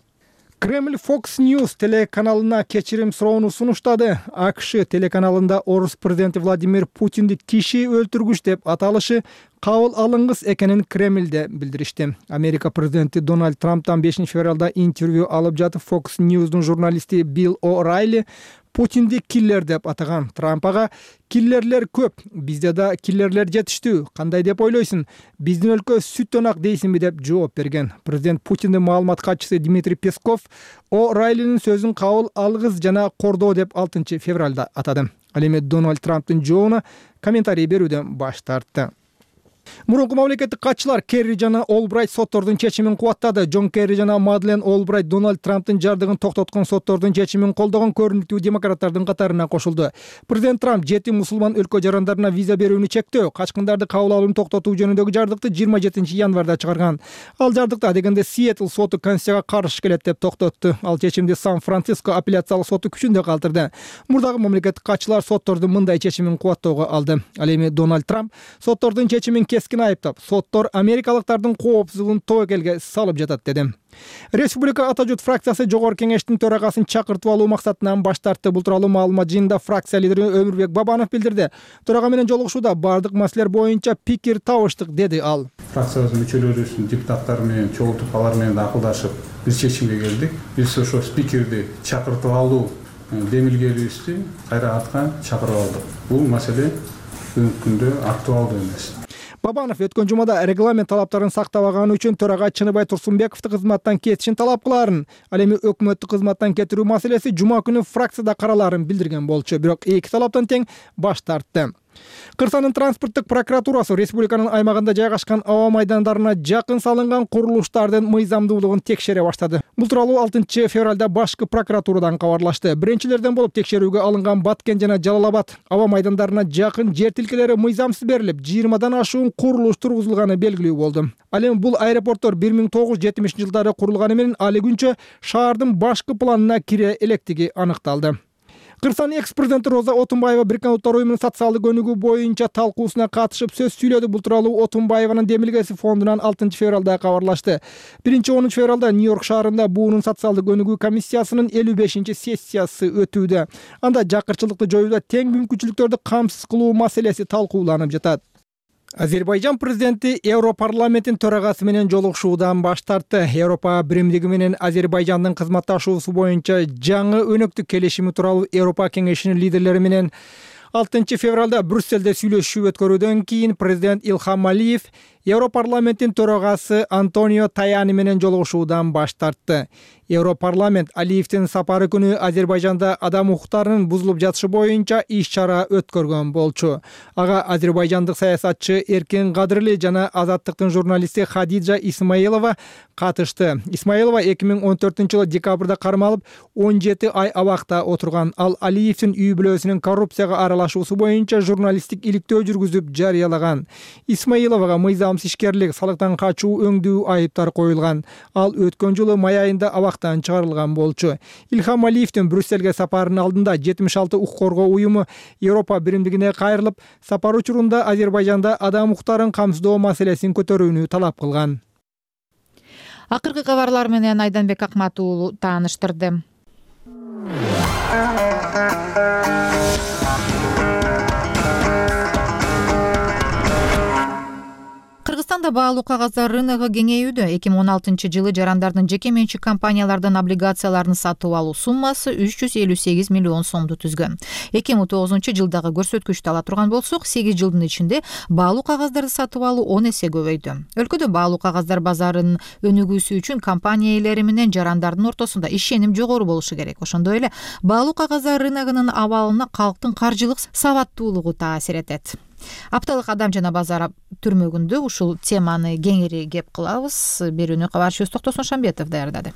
Кремль Fox News телеканалына кечирим суроону сунуштады. АКШ телеканалында орус президенти Владимир Путинди киши өлтүргүч деп аталышы кабыл алынгыс экенин Кремльде билдиришти. Америка президенти Дональд Трамптан 5 февралда интервью алып жатып Fox News'дун журналисти Билл О'Райли Путинди киллер деп атаган. Трампага киллерлер көп, бизде да киллерлер жетиштүү. Кандай деп ойлойсуң? Биздин өлкө сүттөн ак дейсиңби деп жооп берген. Президент Путиндин маалымат катчысы Дмитрий Песков О'Райлинин сөзүн кабыл алгыс жана кордоо деп 6 февралда атады. Ал эми Дональд Трамптын жоона комментарий берүүдөн баш тартты. Мурунку мамлекеттик катчылар Керри жана Олбрайт соттордун чечимин кубаттады. Джон Керри жана Мадлен Олбрайт Дональд Трамптын жардыгын токтоткон соттордун чечимин колдогон көрүнүктүү демократтардын катарына кошулду. Президент Трамп 7 мусулман өлкө жарандарына виза берүүнү чектөө, качкындарды кабыл алууну токтотуу жөнүндөгү жардыкты 27 январда чыгарган. Ал жардыкта дегенде Сиэтл соту Конституцияга каршы келет деп токтотту. Ал чечимди Сан-Франциско апелляциялык соту күчүндө калтырды. Мурдагы мамлекеттик катчылар соттордун мындай чечимин кубаттоого алды. Ал эми Дональд Трамп соттордун чечимин кескин айыптап, соттор америкалыктардын коопсуздугун тобокелге салып жатат деди. Республика Ата журт фракциясы жогорку кеңештин төрагасын чакыртып алуу максатынан баш тартты. Бул тууралуу маалымат жыйынында фракция лидери Өмүрбек Бабанов билдирди. Төрага менен жолугушууда бардык маселелер боюнча пикир табыштык, деди ал.
Фракциябыздын мүчөлөрүбүздүн депутаттары менен чогултуп алар менен акылдашып бир чечимге келдик. Биз ошо спикерди чакыртып алуу демилгелүүбүздү кайра атка чакырып алдык. Бул маселе бүгүнкү күндө актуалдуу эмес.
Бабанов өткөн жумада регламент талаптарын сактабаганы үчүн төрага Чыныбай Турсунбековду кызматтан кетишин талап кылаарын, ал эми өкмөттү кызматтан кетирүү маселеси жума күнү фракцияда каралаарын билдирген болчу, бирок эки талаптан тең баш тартты. Кырсанын транспорттук прокуратурасы республиканын аймагында жайгашкан аба майдандарына жакын салынган курулуштардын мыйзамдуулугун текшере баштады. Бул тууралуу 6 февралда башкы прокуратурадан кабарлашты. Биринчилерден болуп текшерүүгө алынган Баткен жана Жалал-Абад аба майдандарына жакын жер тилкелери мыйзамсыз берилип, 20дан ашуун курулуш тургузулганы белгилүү болду. Ал эми бул аэропорттор 1970-жылдары курулганы менен али күнчө шаардын башкы планына кире электиги аныкталды. Кыргызстан экс-президенти Роза Отунбаева Бириккен Улуттар уюмунун социалдык өнүгүү боюнча талкуусуна катышып сөз сүйлөдү. Бул тууралуу Отунбаеванын демилгеси фондунан 6 февралда кабарлашты. 1-10 февралда Нью-Йорк шаарында буунун социалдык өнүгүү комиссиясынын 55-сессиясы өтүүдө. Анда жакырчылыкты жоюуда тең мүмкүнчүлүктөрдү камсыз кылуу маселеси талкууланып жатат. Азербайжан президенти Европарламенттин төрагасы менен жолугушуудан баш тартты. Европа биримдиги менен Азербайжандын кызматташуусу боюнча жаңы өнөктүк келишими тууралуу Европа кеңешинин лидерлери менен 6 февралда Брюсселде сүйлөшүү өткөрүүдөн кийин президент Илхам Алиев Европарламенттин төрагасы Антонио Таяни менен жолугушуудан баш тартты. Европарламент Алиевдин сапары күнү Азербайжанда адам укуктарынын бузулуп жатышы боюнча иш-чара өткөргөн болчу. Ага азербайжандык саясатчы Эркин Кадырли жана Азаттыктын журналисти Хадиджа Исмаилова катышты. Исмаилова 2014-жылы декабрда кармалып 17 ай абакта отурган. Ал Алиевдин үй бүлөсүнүн коррупцияга аралашуусу боюнча журналисттик иликтөө жүргүзүп жарыялаган. Исмаиловага мыйзамсыз ишкерлик, салыктан качуу, өңдүү айыптар коюлган. Ал өткөн жылы май айында абактан чыгарылган болчу. Илхам Алиевдин Брюссельге сапарынын алдында 76 укук коргоо уюму Европа биримдигине кайрылып, сапар учурунда Азербайжанда адам укуктарын камсыздоо маселесин көтөрүүнү талап кылган.
Акыркы кабарлар менен Айданбек Акмат уулу тааныштырды. Кыргызстанда баалуу кагаздар рыногу кеңейүүдө. 2016-жылы жарандардын жеке менчик компаниялардын облигацияларын сатып алуу суммасы 358 миллион сомду түзгөн. 2009-жылдагы көрсөткүчтү ала турган болсок, 8 жылдын ичинде баалуу кагаздарды сатып алуу 10 эсе көбөйдү. Өлкөдө баалуу кагаздар базарынын өнүгүүсү үчүн компания ээлери менен жарандардын ортосунда ишеним жогору болушу керек. Ошондой эле баалуу кагаздар рыногунун абалына калктын каржылык сабаттуулугу таасир этет. Апталык адам жана базар түрмөгүндө ушул теманы кеңири кеп кылабыз. Берүүнү кабарчыбыз Токтосун Шамбетов даярдады.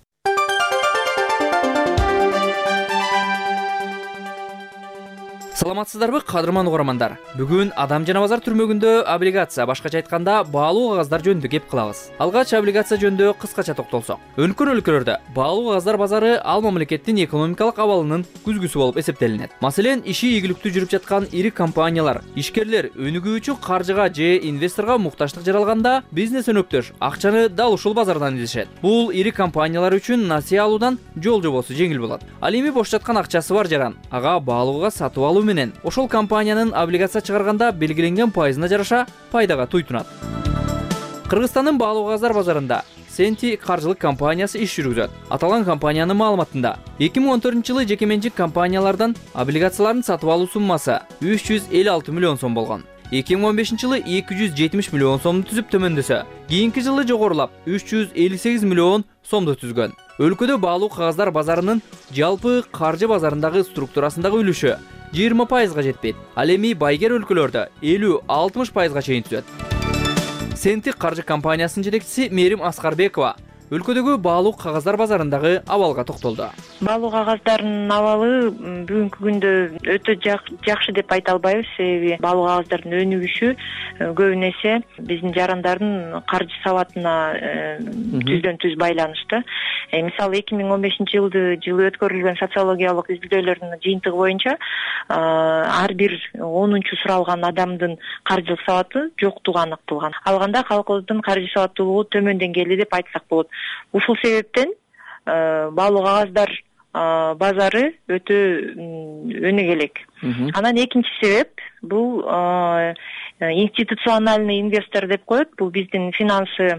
Саламатсыздарбы, кадырман угармандар. Бүгүн адам жана базар түрмөгүндө облигация, башкача айтканда баалуу кагаздар жөнүндө кеп кылабыз. Алгач облигация жөнүндө кыскача токтолсок. Өнүккөн өлкөлөрдө баалуу кагаздар базары ал мамлекеттин экономикалык абалынын күзгүсү болуп эсептелинет. Маселен, иши ийгиликтүү жүрүп жаткан ири компаниялар, ишкерлер өнүгүү үчүн каржыга же инвесторго муктаждык жаралганда бизнес өнөктөш акчаны дал ушул базардан изишет. Бул ири компаниялар үчүн насыя алуудан жол жобосу жеңил болот. Ал эми бош жаткан акчасы бар жаран ага баалууга сатып алуу менен ошол компаниянын облигация чыгарганда белгиленген пайызына жараша пайдага туйтунат. Кыргызстандын баалуу кагаздар базарында Сенти каржылык компаниясы иш жүргүзөт. Аталган компаниянын маалыматында 2014-жылы жеке менчик компаниялардан облигацияларын сатып алуу суммасы 356 миллион сом болгон. 2015-жылы 270 миллион сомду түзүп төмөндөсө, кийинки жылы жогорулап 358 миллион сомду түзгөн. Өлкөдө баалуу кагаздар базарынын жалпы каржы базарындагы структурасындагы үлүшү 20%га жетпейт. Ал эми байгер өлкөлөрдө 50-60%га чейин түзөт. Сенти каржы компаниясынын жетекчиси Мерим Аскарбекова өлкөдөгү баалуу кагаздар базарындагы абалга токтолду.
Баалуу кагаздардын абалы бүгүнкү күндө өтө жакшы деп айта албайбыз, себеби баалуу кагаздардын өнүгүшү көбүн эсе биздин жарандардын каржы сабатына түздөн түз байланыштуу. Мисалы 2015-жылы өткөрүлгөн социологиялык изилдөөлөрдүн жыйынтыгы боюнча ар бир 10-чу суралган адамдын каржылык сабаты жоктугу аныкталган. Алганда калкыбыздын каржы сабаттуулугу төмөн деңгээлде деп айтсак болот. Ушул себептен баалуу кагаздар базары өтө өнүгө элек. Анан экинчи себеп бул институциональный инвестор деп коет. Бул биздин финансовый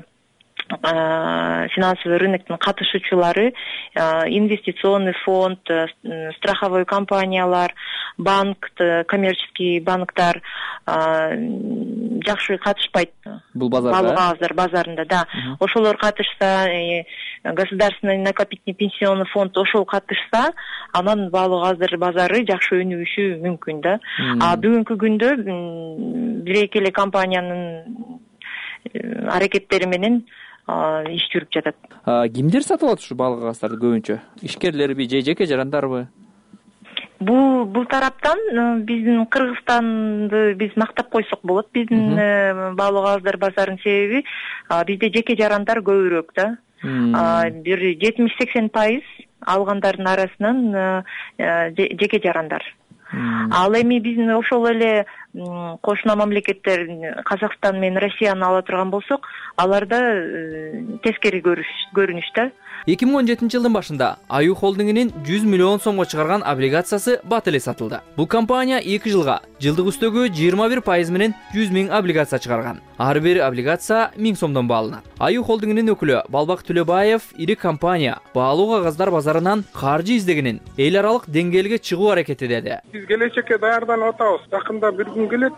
рыноктун катышуучулары, инвестиционный фонд, страховой компаниялар, банк, коммерческий банктар жакшы катышпайт бул баалуу кагаздар базарында. Да, ошолор катышса, государственный накопительный пенсионный фонд ошол катышса, анан баалуу кагаздар базары жакшы өнүгүшү мүмкүн да. Бүгүнкү күндө бир эки эле компаниянын аракеттери менен иш жүрүп жатат.
Кимдер сатып алат ушу баалуу кагаздарды көбүнчө? Ишкерлерби же жеке жарандарбы?
Бул тараптан биздин Кыргызстанды биз мактап койсок болот. Биздин баалуу кагаздар базарынын себеби бизде жеке жарандар көбүрөөк да. Бир 70-80% алгандардын арасынан жеке жарандар. Ал эми биздин ошол эле кошуна мамлекеттер Казакстан менен Россияны ала турган болсок, аларда тескери көрүнүш да.
2017-жылдын башында Аю холдингинин 100 миллион сомго чыгарган облигациясы бат эле сатылды. Бул компания 2 жылга жылдык үстөгү 21% менен 100 000 облигация чыгарган. Ар бир облигация 1000 сомдон бааланат. Аю холдингинин өкүлү Балбак Төлөбаев ири компания баалуу кагаздар базарынан каржы издегенин эл аралык деңгээлге чыгуу аракети деди.
Биз келечекке даярданып атабыз. Жакында бир күн мыйзам келет,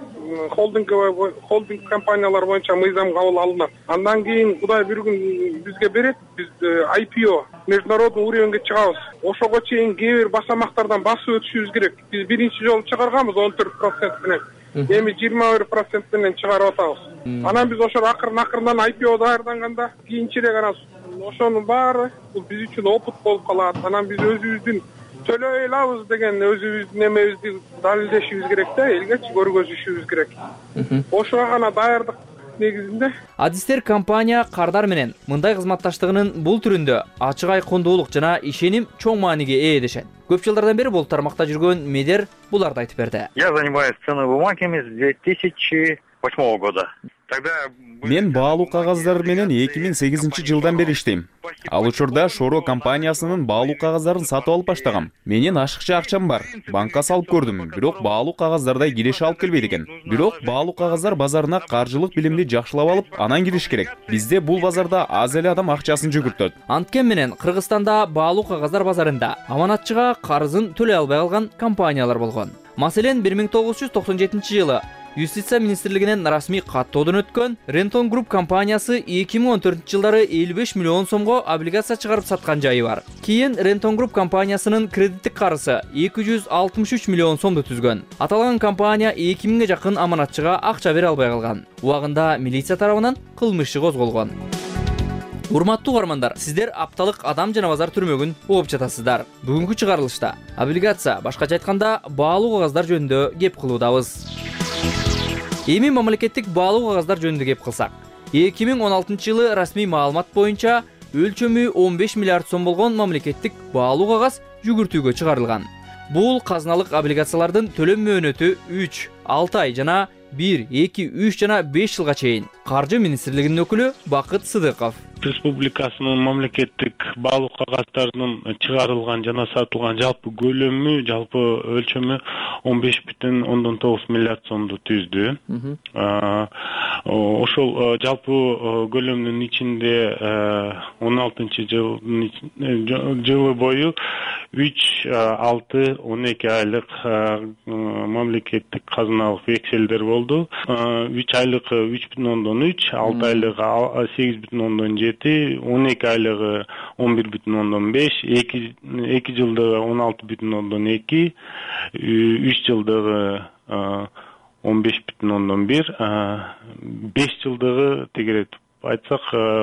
холдинг компаниялар боюнча мыйзам кабыл алынат. Андан кийин Кудай бир күн бизге берет, биз IPO международный уровеньге чыгабыз. Ошого чейин кээ бир басамактардан басып өтүшүбүз керек. Биз биринчи жолу чыгарганбыз 14% менен. Эми 21% менен чыгарып атабыз. Анан биз ошо акырын-акырындан IPO даярданганда кийинчерээк анан ошонун баары бул биз үчүн опыт болуп калат. Анан биз өзүбүздүн төлөй алабыз деген өзүбүздүн эмебизди далилдешибиз керек да, элгечи көргөзүшүбүз керек. Ошого гана даярдык негизинде.
Адистер компания кардар менен мындай кызматташтыгынын бул түрүндө ачык айкындуулук жана ишеним чоң мааниге ээ дешет. Көп жылдардан бери бул тармакта жүргөн Медер буларды айтып берди.
Я занимаюсь ценными бумагами с 2008 года.
Мен баалуу кагаздары менен 2008 жылдан бери иштейм. Ал учурда Шоро компаниясынын баалуу кагаздарын сатып алып баштагам. Менин ашыкча акчам бар. Банкка салып көрдүм, бирок баалуу кагаздардай киреше алып келбейт экен. Бирок баалуу кагаздар базарына каржылык билимди жакшылап алып, анан кириш керек. Бизде бул базарда аз эле адам акчасын жүгүртөт.
Анткен менен Кыргызстанда баалуу кагаздар базарында аманатчыга карызын төлөй албай калган компаниялар болгон. Маселен, 1997 жылы Юстиция министрлигинен расмий каттоодон өткөн Рентон Групп компаниясы 2014 жылдары 55 миллион сомго облигация чыгарып саткан жайы бар. Кийин Рентон Групп компаниясынын кредиттик карызы 263 миллион сомду түзгөн. Аталган компания 2000ге жакын аманатчыга акча бере албай калган. Убагында милиция тарабынан кылмыш иши козголгон. Урматтуу угармандар, сиздер апталык адам жана базар түрмөгүн угуп жатасыздар. Бүгүнкү чыгарылышта облигация, башкача айтканда баалуу кагаздар жөнүндө кеп кылуудабыз. Эми мамлекеттик баалуу кагаздар жөнүндө кеп кылсак. 2016 жылы расмий маалымат боюнча өлчөмү 15 миллиард сом болгон мамлекеттик баалуу кагаз жүгүртүүгө чыгарылган. Бул казыналык облигациялардын төлөм мөөнөтү 3, 6 ай жана 1, 2, 3 жана 5 жылга чейин. Каржы министрлигинин өкүлү Бакыт Сыдыков.
Республикасынын мамлекеттик баалуу кагаздарынын чыгарылган жана сатылган жалпы көлөмү, жалпы өлчөмү 15,9 миллиард сомду түздү. Ошол жалпы көлөмдүн ичинде 16 жылы бою 3, 6, 12 айлык мамлекеттик казыналык векселдер болду. 3 айлыгы 3,3, 6 айлыгы 8,7, 12 айлыгы 11,5, 2 жылдыгы 16,2, 3 жылдыгы 15,1, 5 жылдыгы тегеретип айтсак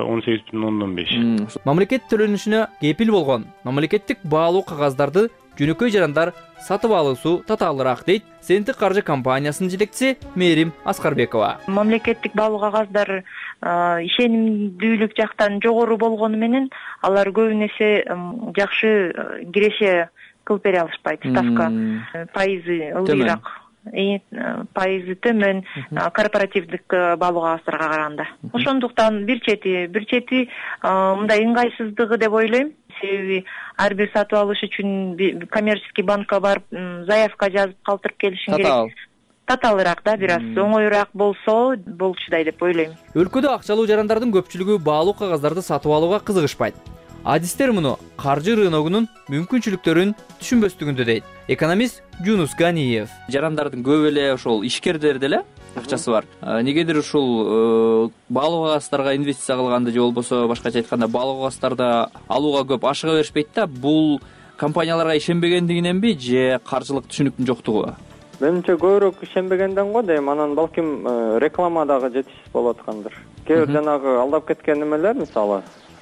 18,5.
Мамлекет төлөнүшүнө кепил болгон мамлекеттик баалуу кагаздарды жөнөкөй жарандар сатып алуусу татаалыраак дейт Центтик каржы компаниясынын жетекчиси Мээрим Аскарбекова.
Мамлекеттик баалуу кагаздар ишенимдүүлүк жактан жогору болгону менен алар көбүн эсе жакшы киреше кылып бере алышпайт. Ставка пайызы ылдыйраак, пайызы төмөн корпоративдик баалуу кагаздарга караганда. Ошондуктан бир чети мындай ыңгайсыздыгы деп ойлойм. Себеби ар бир сатып алыш үчүн коммерческий банкка барып заявка жазып калтырып келишиң керек. Татаалыраак да, бир аз оңоюраак болсо болчудай деп ойлойм.
Өлкөдө акчалуу жарандардын көпчүлүгү баалуу кагазарды сатып алууга кызыгышпайт. Адистер муну каржы рыногунун мүмкүнчүлүктөрүн түшүнбөстүгүндө дейт экономист Жунус Ганиев.
Жарандардын көп эле ошол ишкерлер деле акчасы бар. Негедир ушул баалуу кагаздарга инвестиция кылганды же болбосо башкача айтканда баалуу кагаздарда алууга көп ашыга беришпейт да. Бул компанияларга ишенбегендигиненби же каржылык түшүнүктүн жоктугу?
Менимче көбүрөөк ишенбегенден го дейм. Анан балким рекламадагы жетишсиз болуп аткандыр. Кээ бир жанагы алдап кеткен немелер, мисалы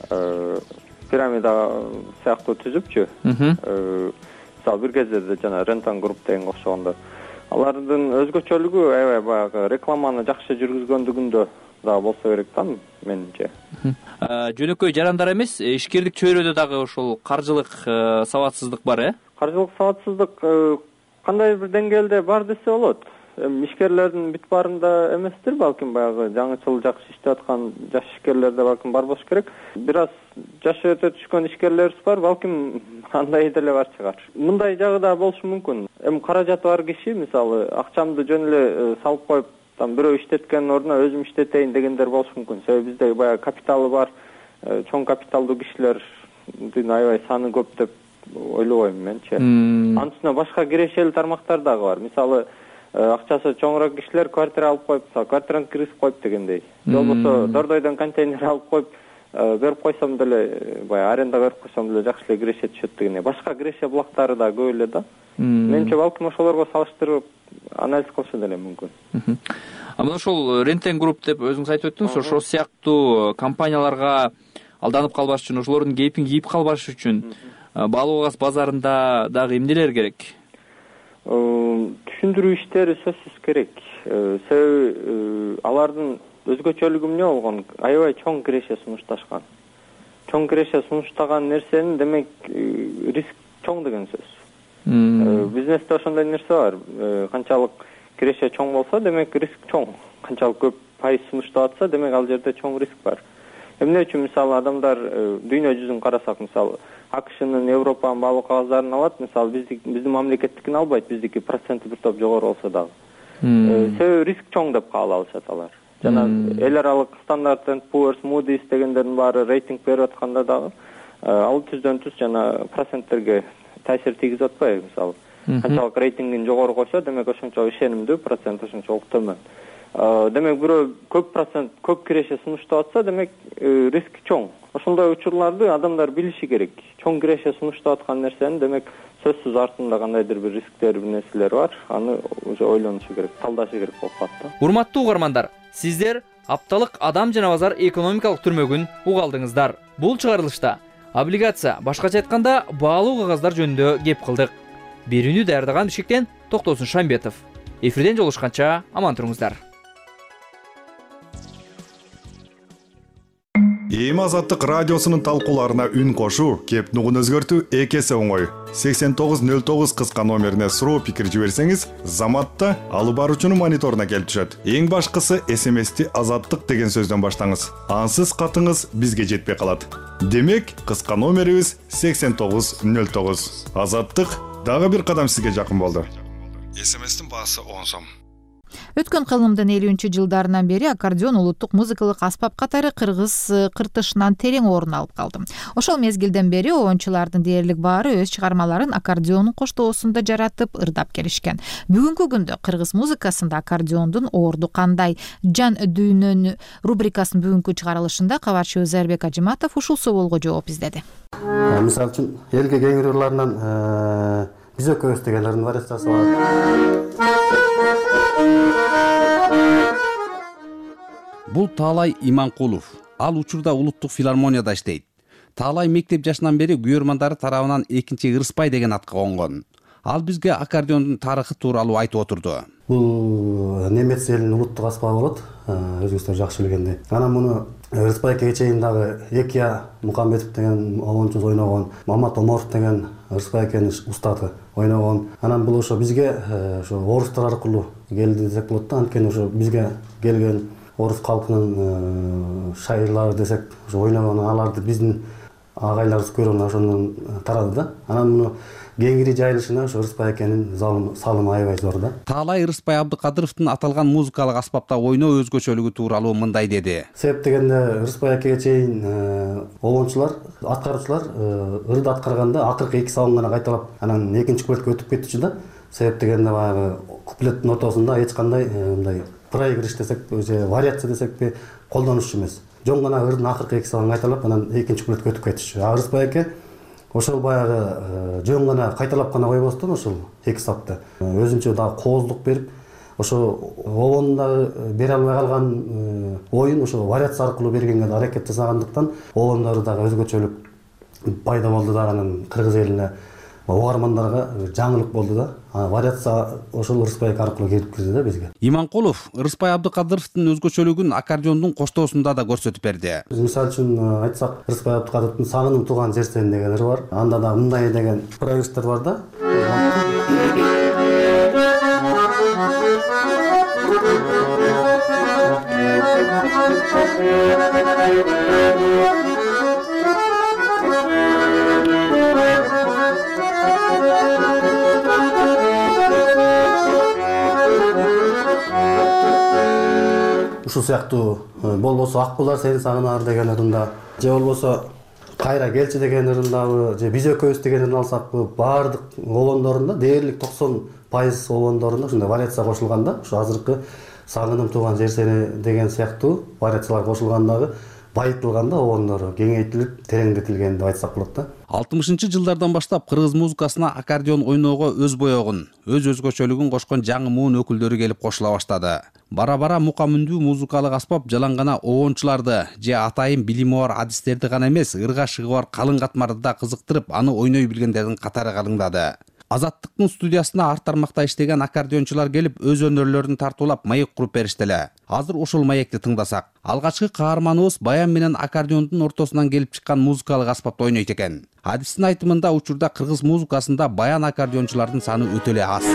пирамида сыяктуу түзүпчү. Мисалы бир кездерде жана Рентон Групп дегенге окшогондо алардын өзгөчөлүгү аябай баягы рекламаны жакшы жүргүзгөндүгүндө да болсо керек да, менимче.
Жөнөкөй жарандар эмес, ишкердик чөйрөдө дагы ошол каржылык сабатсыздык бар, Каржылык
сабатсыздык кандай бир деңгээлде бар десе болот. Ишкерлердин бүт баарында эместир, балким баягы жаңычыл жакшы иштеп аткан жаш ишкерлерде балким бар болуш керек. Бир аз жашы өтө түшкөн ишкерлерибиз бар, балким андай деле бар чыгар. Мындай жагы да болушу мүмкүн. Эми каражаты бар киши, мисалы, акчамды жөн эле салып коюп, там бирөө иштеткен ордуна өзүм иштетейин дегендер болушу мүмкүн. Себеби бизде баягы капиталы бар, чоң капиталдуу кишилердин аябай саны көп деп ойлобойм менчи. Анын үстүнө башка кирешелүү тармактар дагы бар. Мисалы, акчасы чоңураак кишилер квартира алып коюп, квартираны киргизип коюп дегендей. Же болбосо Дордойдон контейнер алып коюп берип койсом деле, баягы арендага берип койсом деле жакшы эле киреше түшөт дегендей. Башка киреше булактары да көп эле да. Менимче балким ошолорго салыштырып анализ кылышы деле мүмкүн.
Мына ошол Рентен групп деп өзүңүз айтып өттүңүз, ошол сыяктуу компанияларга алданып калбаш үчүн, ошолордун кейпин кийип калбаш үчүн баалуу кагаз базарында дагы эмнелер керек?
Түшүндүрүү иштери сөзсүз керек. Себеби алардын өзгөчөлүгү эмне болгон? Аябай чоң киреше сунушташкан. Чоң киреше сунуштаган нерсенин демек риск чоң деген сөз. Бизнесте ошондой нерсе бар. Канчалык киреше чоң болсо, демек риск чоң. Канчалык көп пайыз сунуштап атса, демек ал жерде чоң риск бар. Эмне үчүн мисалы адамдар дүйнө жүзүн карасак, мисалы АКШнын, Европанын баалуу кагаздарын алат, мисалы биздин мамлекеттикин албайт, биздики проценти бир топ жогору болсо дагы. Себеби риск чоң деп кабыл алышат алар. Жана эл аралык Standard & Poor's, Moody's дегендердин баары рейтинг берип атканда дагы ал түздөн түз жана проценттерге таасир тийгизип атпайбы, мисалы. Канчалык рейтингин жогору койсо, демек ошончо ишенимдүү, процент ошончо төмөн. Демек бирөө көп киреше сунуштап атса, демек риск чоң. Ошондой учурларды адамдар билиши керек. Чоң киреше сунуштап аткан нерсенин демек сөзсүз артында кандайдыр бир рисктер, бир нерселер бар. Аны уже ойлонушу керек, талдашы керек болуп калат да.
Урматтуу угармандар, сиздер апталык Адам жана базар экономикалык түрмөгүн угалдыңыздар. Бул чыгарылышта облигация, башкача айтканда баалуу кагаздар жөнүндө кеп кылдык. Берүүнү даярдаган Бишкектен Токтосун Шамбетов. Эфирден жолугушканча аман туруңуздар.
Эми Азаттык радиосунун талкууларына үн кошуу, кеп нугун өзгөртүү эки эсе оңой. 8909 кыска номерине суроо пикир жиберсеңиз, Заматта алып баруучунун мониторуна келип түшөт. Эң башкысы SMS-ти Азаттык деген сөздөн баштаңыз. Ансыз катыңыз бизге жетпей калат. Демек, кыска номерибиз 8909. Азаттык дагы бир кадам сизге жакын болду. SMS-тин баасы 10 сом.
Өткөн кылымдын 50-жылдарынан бери аккордеон улуттук музыкалык аспап катары кыргыз кыртышынан терең орун алып калды. Ошол мезгилден бери оончулардын дээрлик баары өз чыгармаларын аккордеонун коштоосунда жаратып, ырдап келишкен. Бүгүнкү күндө кыргыз музыкасында аккордеондун орду кандай? Жан дүйнөнү рубрикасынын бүгүнкү чыгарылышында кабарчы Озербек Ажиматов ушул соолго жооп издеди.
Мисалы үчүн элге кеңир ырларынан биз экөөбүз дегендердин вариациясы бар.
Бул Таалай Иманкулов. Ал учурда улуттук филармонияда иштейт. Таалай мектеп жашынан бери күйөрмандары тарабынан экинчи Ырыспай деген атка конгон. Ал бизге аккордеондун тарыхы тууралуу айтып отурду.
Бул немец элинин улуттук аспабы болот, өзүңүздөр жакшы билгендей. Анан муну Ырыспайга чейин дагы Экия Мукамбетов деген оончубуз ойногон, Мамат Оморов деген Ырыспайкенин устаты ойногон. Анан бул ошо бизге ошо орустар аркылуу келди десек болот да. Анткени ошо бизге келген орус калкынын шайырлары десек, ошо ойногон аларды биздин агайларыбыз көргөн ошондон тарады да. Анан муну кеңири жайылышына ошо Ырыспай экенин салымы аябай зор да.
Таалай Ырыспай Абдыкадыровдун аталган музыкалык аспапта ойноо өзгөчөлүгү тууралуу мындай деди.
Себеп дегенде Ырыспай экеге чейин обончулар, аткаруучулар ырды аткарганда акыркы 2 салым гана кайталап, анан экинчи куплетке өтүп кетчү да. Себеп дегенде баягы куплеттин ортосунда эч кандай мындай проигрыш десек, же вариация десекпи колдонушчу эмес. Жон гана ырдын акыркы 2 салым кайталап, анан экинчи куплетке өтүп кетчү. Ырыспай эке ошол баягы жөн гана кайталап гана койбостон ошол 2 сапты өзүнчө дагы кооздук берип, ошо обондагы бере албай калган оюн ошо вариация аркылуу бергенге да аракет жасагандыктан обондору дагы өзгөчөлүк пайда болду да. Анан кыргыз элине угармандарга жаңылык болду да. Вариация ошол Ырыспай аркылуу келип кирди да бизге.
Иманкулов Ырыспай Абдыкадыровдун өзгөчөлүгүн аккордеондун коштоосунда да көрсөтүп берди.
Мисалы үчүн айтсак, Ырыспай Абдыкадыровдун Сагынып турган жерсен деген ыры бар. Анда да мындай деген проигрыштар бар да. Ушул сыяктуу болбосо Ак кулдар сени сагынаар деген ырында, же болбосо кайра келчи деген ырындабы же биз экөөбүз дегенин алсакпы, баардык обондорунда дээрлик 90% обондорунда ушундай вариация кошулган да. Ушу азыркы Сагыным тууган жер сени деген сыяктуу вариациялар кошулгандагы байытылган да, обондору кеңейтилип, тереңдетилген деп айтсак болот да.
60-жылдардан баштап кыргыз музыкасына аккордеон ойноого өз боёгун, өз өзгөчөлүгүн кошкон жаңы муун өкүлдөрү келип кошула баштады. Бара-бара мука мүндүү музыкалык аспап жалаң гана обончуларды же атайын билими бар адистерди гана эмес, ырга-шыгы бар калың катмарды да кызыктырып, аны ойной билгендердин катары калыңдады. Азаттыктын студиясына ар тармакта иштеген аккордеончулар келип өз өнөрлөрүн тартуулап маек куруп бериштеле. Азыр ушул маекти тыңдасак. Алгачкы каарманыбыз баян менен аккордеондун ортосунан келип чыккан музыкалык аспапты ойнойт экен. Адистин айтымында учурда кыргыз музыкасында баян аккордеончулардын саны өтө эле аз.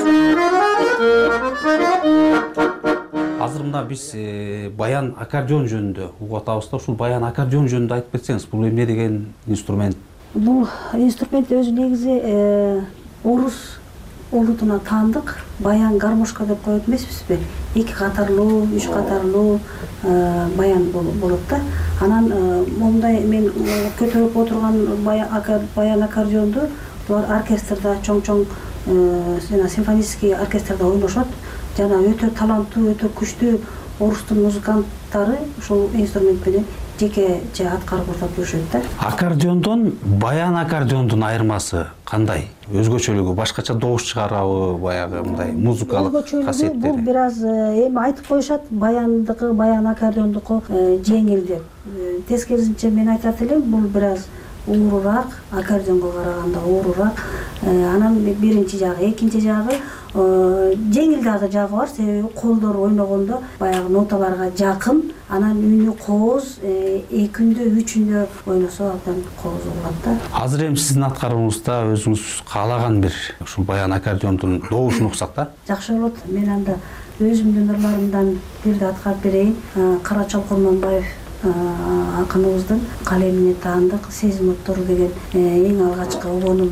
Азыр мына биз баян аккордеон жөнүндө угуп атабыз да, ушул баян аккордеон жөнүндө айтып кетсеңиз, бул эмне деген инструмент?
Бул инструмент өзү негизи орус улутуна таандык баян гармошка деп коет эмеспизби? 2 катарлуу, 3 катарлуу баян болот да. Анан момундай мен көтөрүп отурган баян аккордеонду булар оркестрда, чоң-чоң симфонический оркестрда ойношот. Жана өтө таланттуу, өтө күчтүү орустун музыканттары ушул инструмент менен жеке аткарып уртап жүрүшөт да.
Аккордеондон баян аккордеондун айырмасы кандай? Өзгөчөлүгү башкача добуш чыгарабы, баягы мындай музыкалык касиеттери?
Бул бир аз эми айтып коюшат, баяндыкы, баян аккордеондуку жеңил деп. Тескерисинче мен айтат элем, бул бир аз уурураак, аккордеонго караганда уурураак. Анан биринчи жагы, экинчи жагы жеңил дагы жагы бар, себеби колдор ойногондо баягы ноталарга жакын, анан үнү кооз, экиндө, үчүндө ойносо абдан кооз болот да.
Азыр эми сиздин аткаруунузда өзүңүз каалаган бир ушул баян аккордеондун добушун уксак да?
Жакшы болот. Мен анда өзүмдүн ырларымдан бирди аткарып берейин. Карачал Курманбаев акыныбыздын калемине таандык сезим оттору деген эң алгачкы обонум.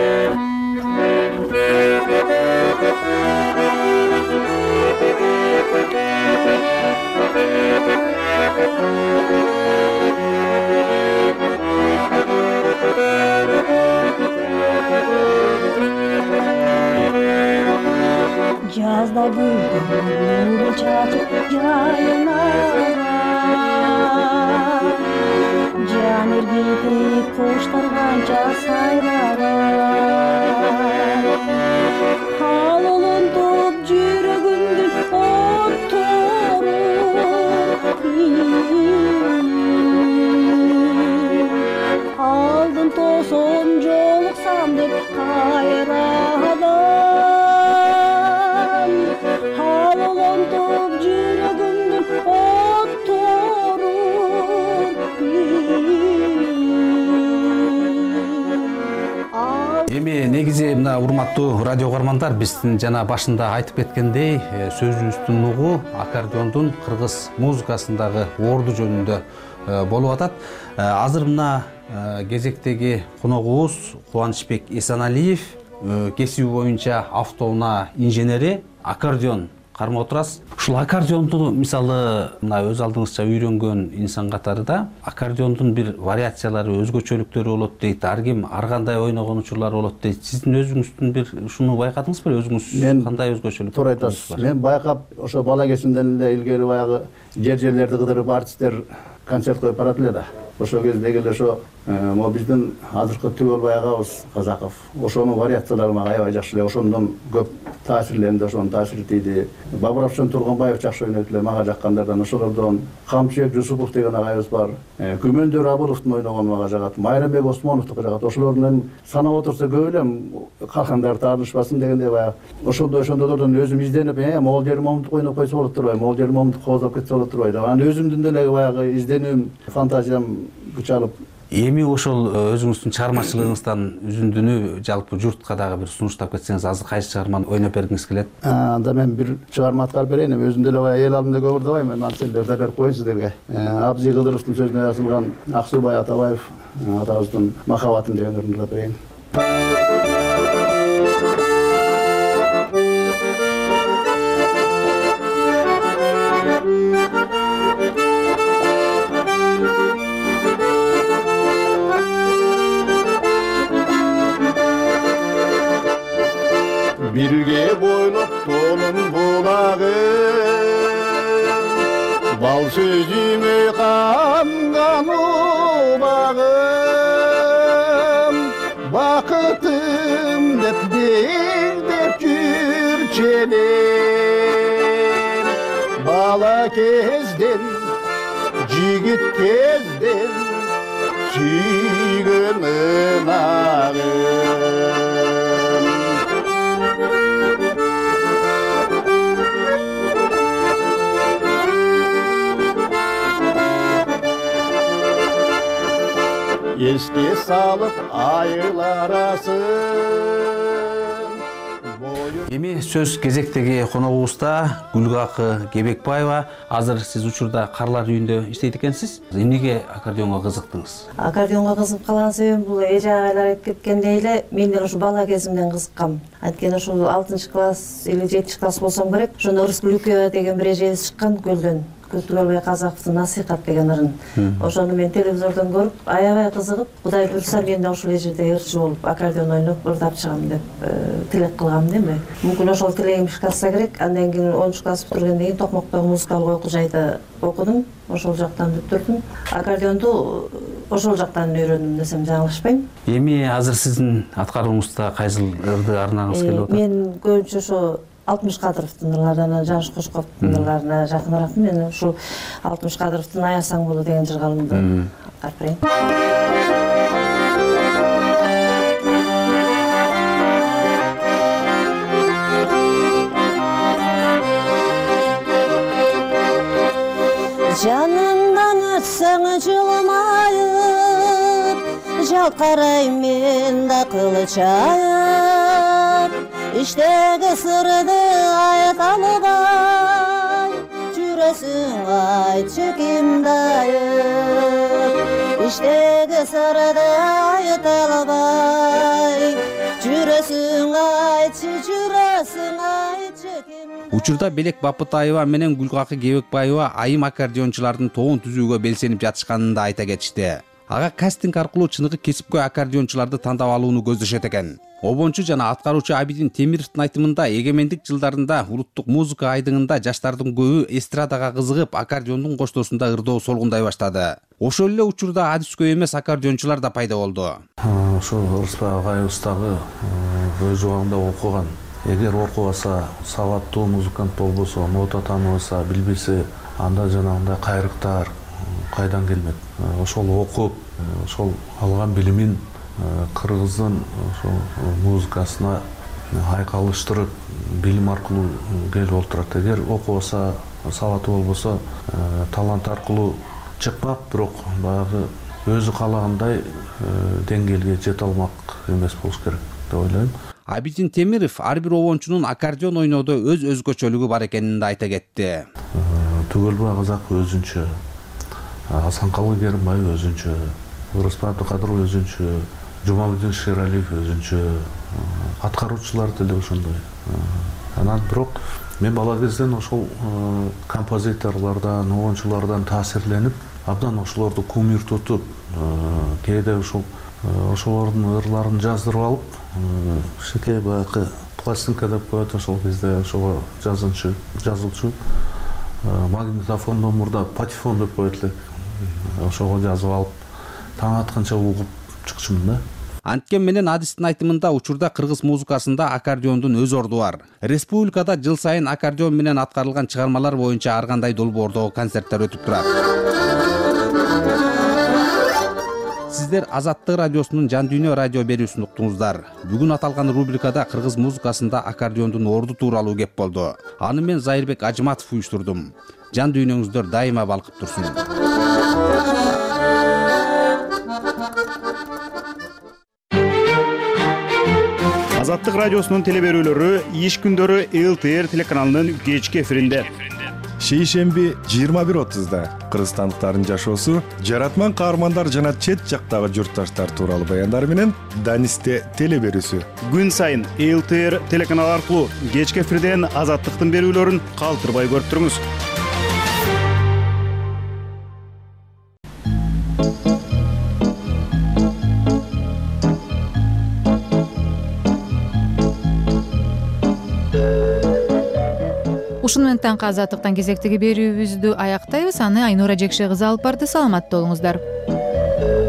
Жазда гүлдөрү чачып жайына жан эргитип куштар канча сайраган ал улунтуп жүрөгүмдүн оттору алдын тосон жолуксам деп кайрадан ал улунтуп жүрөгүмдүн оттору
Эми негизи мына урматтуу радио угармандар, биздин жана башында айтып кеткендей, сөзүбүздүн угу аккордеондун кыргыз музыкасындагы орду жөнүндө болуп атат. Азыр мына кезектеги коногубуз Кубанычбек Эсеналиев, кесиби боюнча автоунаа инженери, аккордеон кармап отурасыз. Ушул аккордеонду мисалы мына өз алдыңызча үйрөнгөн инсан катары да аккордеондун бир вариациялары, өзгөчөлүктөрү болот дейт. Ар ким ар кандай ойногон учурлар болот дейт. Сиздин өзүңүздүн бир ушуну байкадыңызбы? Өзүңүз кандай өзгөчөлүк?
Туура айтасыз. Мен байкап, ошо бала кезимден эле илгери баягы жерлерди кыдырып артисттер концерт коюп барат эле да. Ошол кездеги эле ошо могу биздин азыркы түгөл баягыбыз Казаков. Ошонун вариациялары мага аябай жакшы эле, ошондон көп таасирленди, ошонун таасири тийди. Бабуравчан Тургунбаев жакшы ойнойт эле, мага жаккандардан ошолордон Камчыбек Жусупов деген агайыбыз бар. Күмөндөр Абыловдун ойногону мага жагат, Майрамбек Осмоновдуку жагат. Ошолордун санап отурса көп эле калкандар таанышпасын дегендей баягы ошондордон өзүм изденип, могул жери момундук ойноп койсо болот турбайбы, могул жери момундук кооздоп кетсе болот турбайбы. Анан өзүмдүн деле баягы изденүүм, фантазиям күч алып.
Эми ошол өзүңүздүн чыгармачылыгыңыздан үзүндүнү жалпы журтка дагы бир сунуштап кетсеңиз, азыр кайсы чыгарманы ойноп бергиңиз келет?
Анда мен бир чыгарма аткарып берейин, өзүм деле баягы эл алдында көп ырдабайм, мен ансенде ырдап берип коеюн сиздерге. Абзый Кыдыровдун сөзүнө жазылган Аксубай Атабаев атабыздын Махаббатым деген ырын ырдап берейин. бойлоп тонун булагым бал сөзүмө канган убагым бакытым деп дегдеп жүрчү бала кезден жигит кезден сүйгөн ынагым еске салып айыл арасын
эми сөз кезектеги коногубузда Гүлгакы Кебекбаева. Азыр сиз учурда Карлар үйүндө иштейт экенсиз. Эмнеге аккордеонго кызыктыңыз?
Аккордеонго кызыгып калган себебим бул эже агайлар айтып кеткендей эле мен деле ушу бала кезимден кызыккам. Анткени ушул 6-класс или 7-класс болсом керек. Ошондо Республика деген бир эжебиз чыккан көлдөн. Көтүк албай Казаковдун насыйхат деген ырын. Ошону мен телевизордон көрүп, аябай кызыгып, Кудай буйрса мен да ушул жерде ырчы болуп, аккордеон ойноп ырдап чыгам деп тилек кылгам дейм. Мүмкүн ошол тилегим ишке ашса керек. Андан кийин 10-класс бүтүргөндөн кийин Токмоктогу музыкалык окуу жайда окудум. Ошол жактан бүттүрдүм. Аккордеонду ошол жактан үйрөндүм десем жаңылышпайм.
Эми азыр сиздин аткарууңузда кайсыл ырды арнагыңыз келип атат?
Мен көбүнчө ошо 60 Кадыровдун ырларынан, Жаныш Кошковдун ырларына жакыныраакмын. Мен ушул 60 Кадыровдун Аясаң болду деген жыргалымды арпайм. Жанымдан өтсең жылмайып, жалкарайм мен да кылычайып. İşteki sırdı ayet alıbay, Cüresin aytçı kim dayıp. İşteki sırdı ayet alıbay, Cüresin aytçı kim.
Учурда Белек Бапытаева менен Гүлгакы Кебекбаева айым аккордеончулардын тобун түзүүгө белсенип жатышканын да айта кетишти. Ага кастинг аркылуу чыныгы кесипкөй аккордеончуларды тандап алууну көздөшөт экен. Обончу жана аткаруучу Абидин Темировдун айтымында эгемендик жылдарында улуттук музыка айдыңында жаштардын көбү эстрадага кызыгып, аккордеондун коштоосунда ырдоо солгундай баштады. Ошол эле учурда адискөй эмес аккордеончулар да пайда болду.
Ошо Рыспай агайыбыз дагы өз убагында окуган. Эгер окубаса, сабаттуу музыкант болбосо, нота тааныбаса, билбесе, анда жанагындай кайрыктар кайдан келмек. Ошол окуп, ошол алган билимин кыргыздын ошол музыкасына айкалыштырып, билим аркылуу келип отурат. Эгер окубаса, сабаты болбосо, талант аркылуу чыкпак, бирок баягы өзү каалагандай деңгээлге жете алмак эмес болуш керек деп ойлойм.
Абидин Темиров ар бир обончунун аккордеон ойноодо өз өзгөчөлүгү бар экенин да айта кетти.
Түгөлбай Казак өзүнчө, Асанкалы Керимбай өзүнчө, Рыспай Абдыкадыров өзүнчө, Жумабудин Шералиев өзүнчө, аткаруучулар деле ошондой. Анан бирок мен бала кезден ошол композиторлордон, обончулардан таасирленип, абдан ошолорду кумир тутуп, кээде ошолордун ырларын жаздырып алып, шекей баягы пластинка деп коет ошол кезде ошого жазуучу магнитофондон мурда патефон деп коет элек. Ошого жазып алып, таң атканча угуп чыкчумун да.
Анткен менен Адистин айтымында учурда кыргыз музыкасында аккордеондун өз орду бар. Республикада жыл сайын аккордеон менен аткарылган чыгармалар боюнча ар кандай долбоордогу концерттер өтүп турат. Сиздер Азаттык радиосунун Жан Дүйнө радио берүүсүн уктуңуздар. Бүгүн аталган рубрикада кыргыз музыкасында аккордеондун орду тууралуу кеп болду. Аны мен Зайырбек Ажыматов уюштурдум. Жан дүйнөңүздөр дайыма балкып турсун.
Азаттык радиосунун теле берүүлөрү иш күндөрү ЛТР телеканалынын кечки эфиринде.
Шейшемби 21:30-да кыргызстандыктардын жашоосу, жаратман каармандар жана чет жактагы журтташтар тууралуу баяндар менен Данисте теле берүүсү.
Күн сайын ЛТР телеканалы аркылуу кечки эфирден Азаттыктын берүүлөрүн калтырбай көрүп туруңуз.
ушуну менен таңкы азаттыктан кезектеги берүүбүздү аяктайбыз. Аны Айнура Жекше кызы алып барды. Саламатта болуңуздар.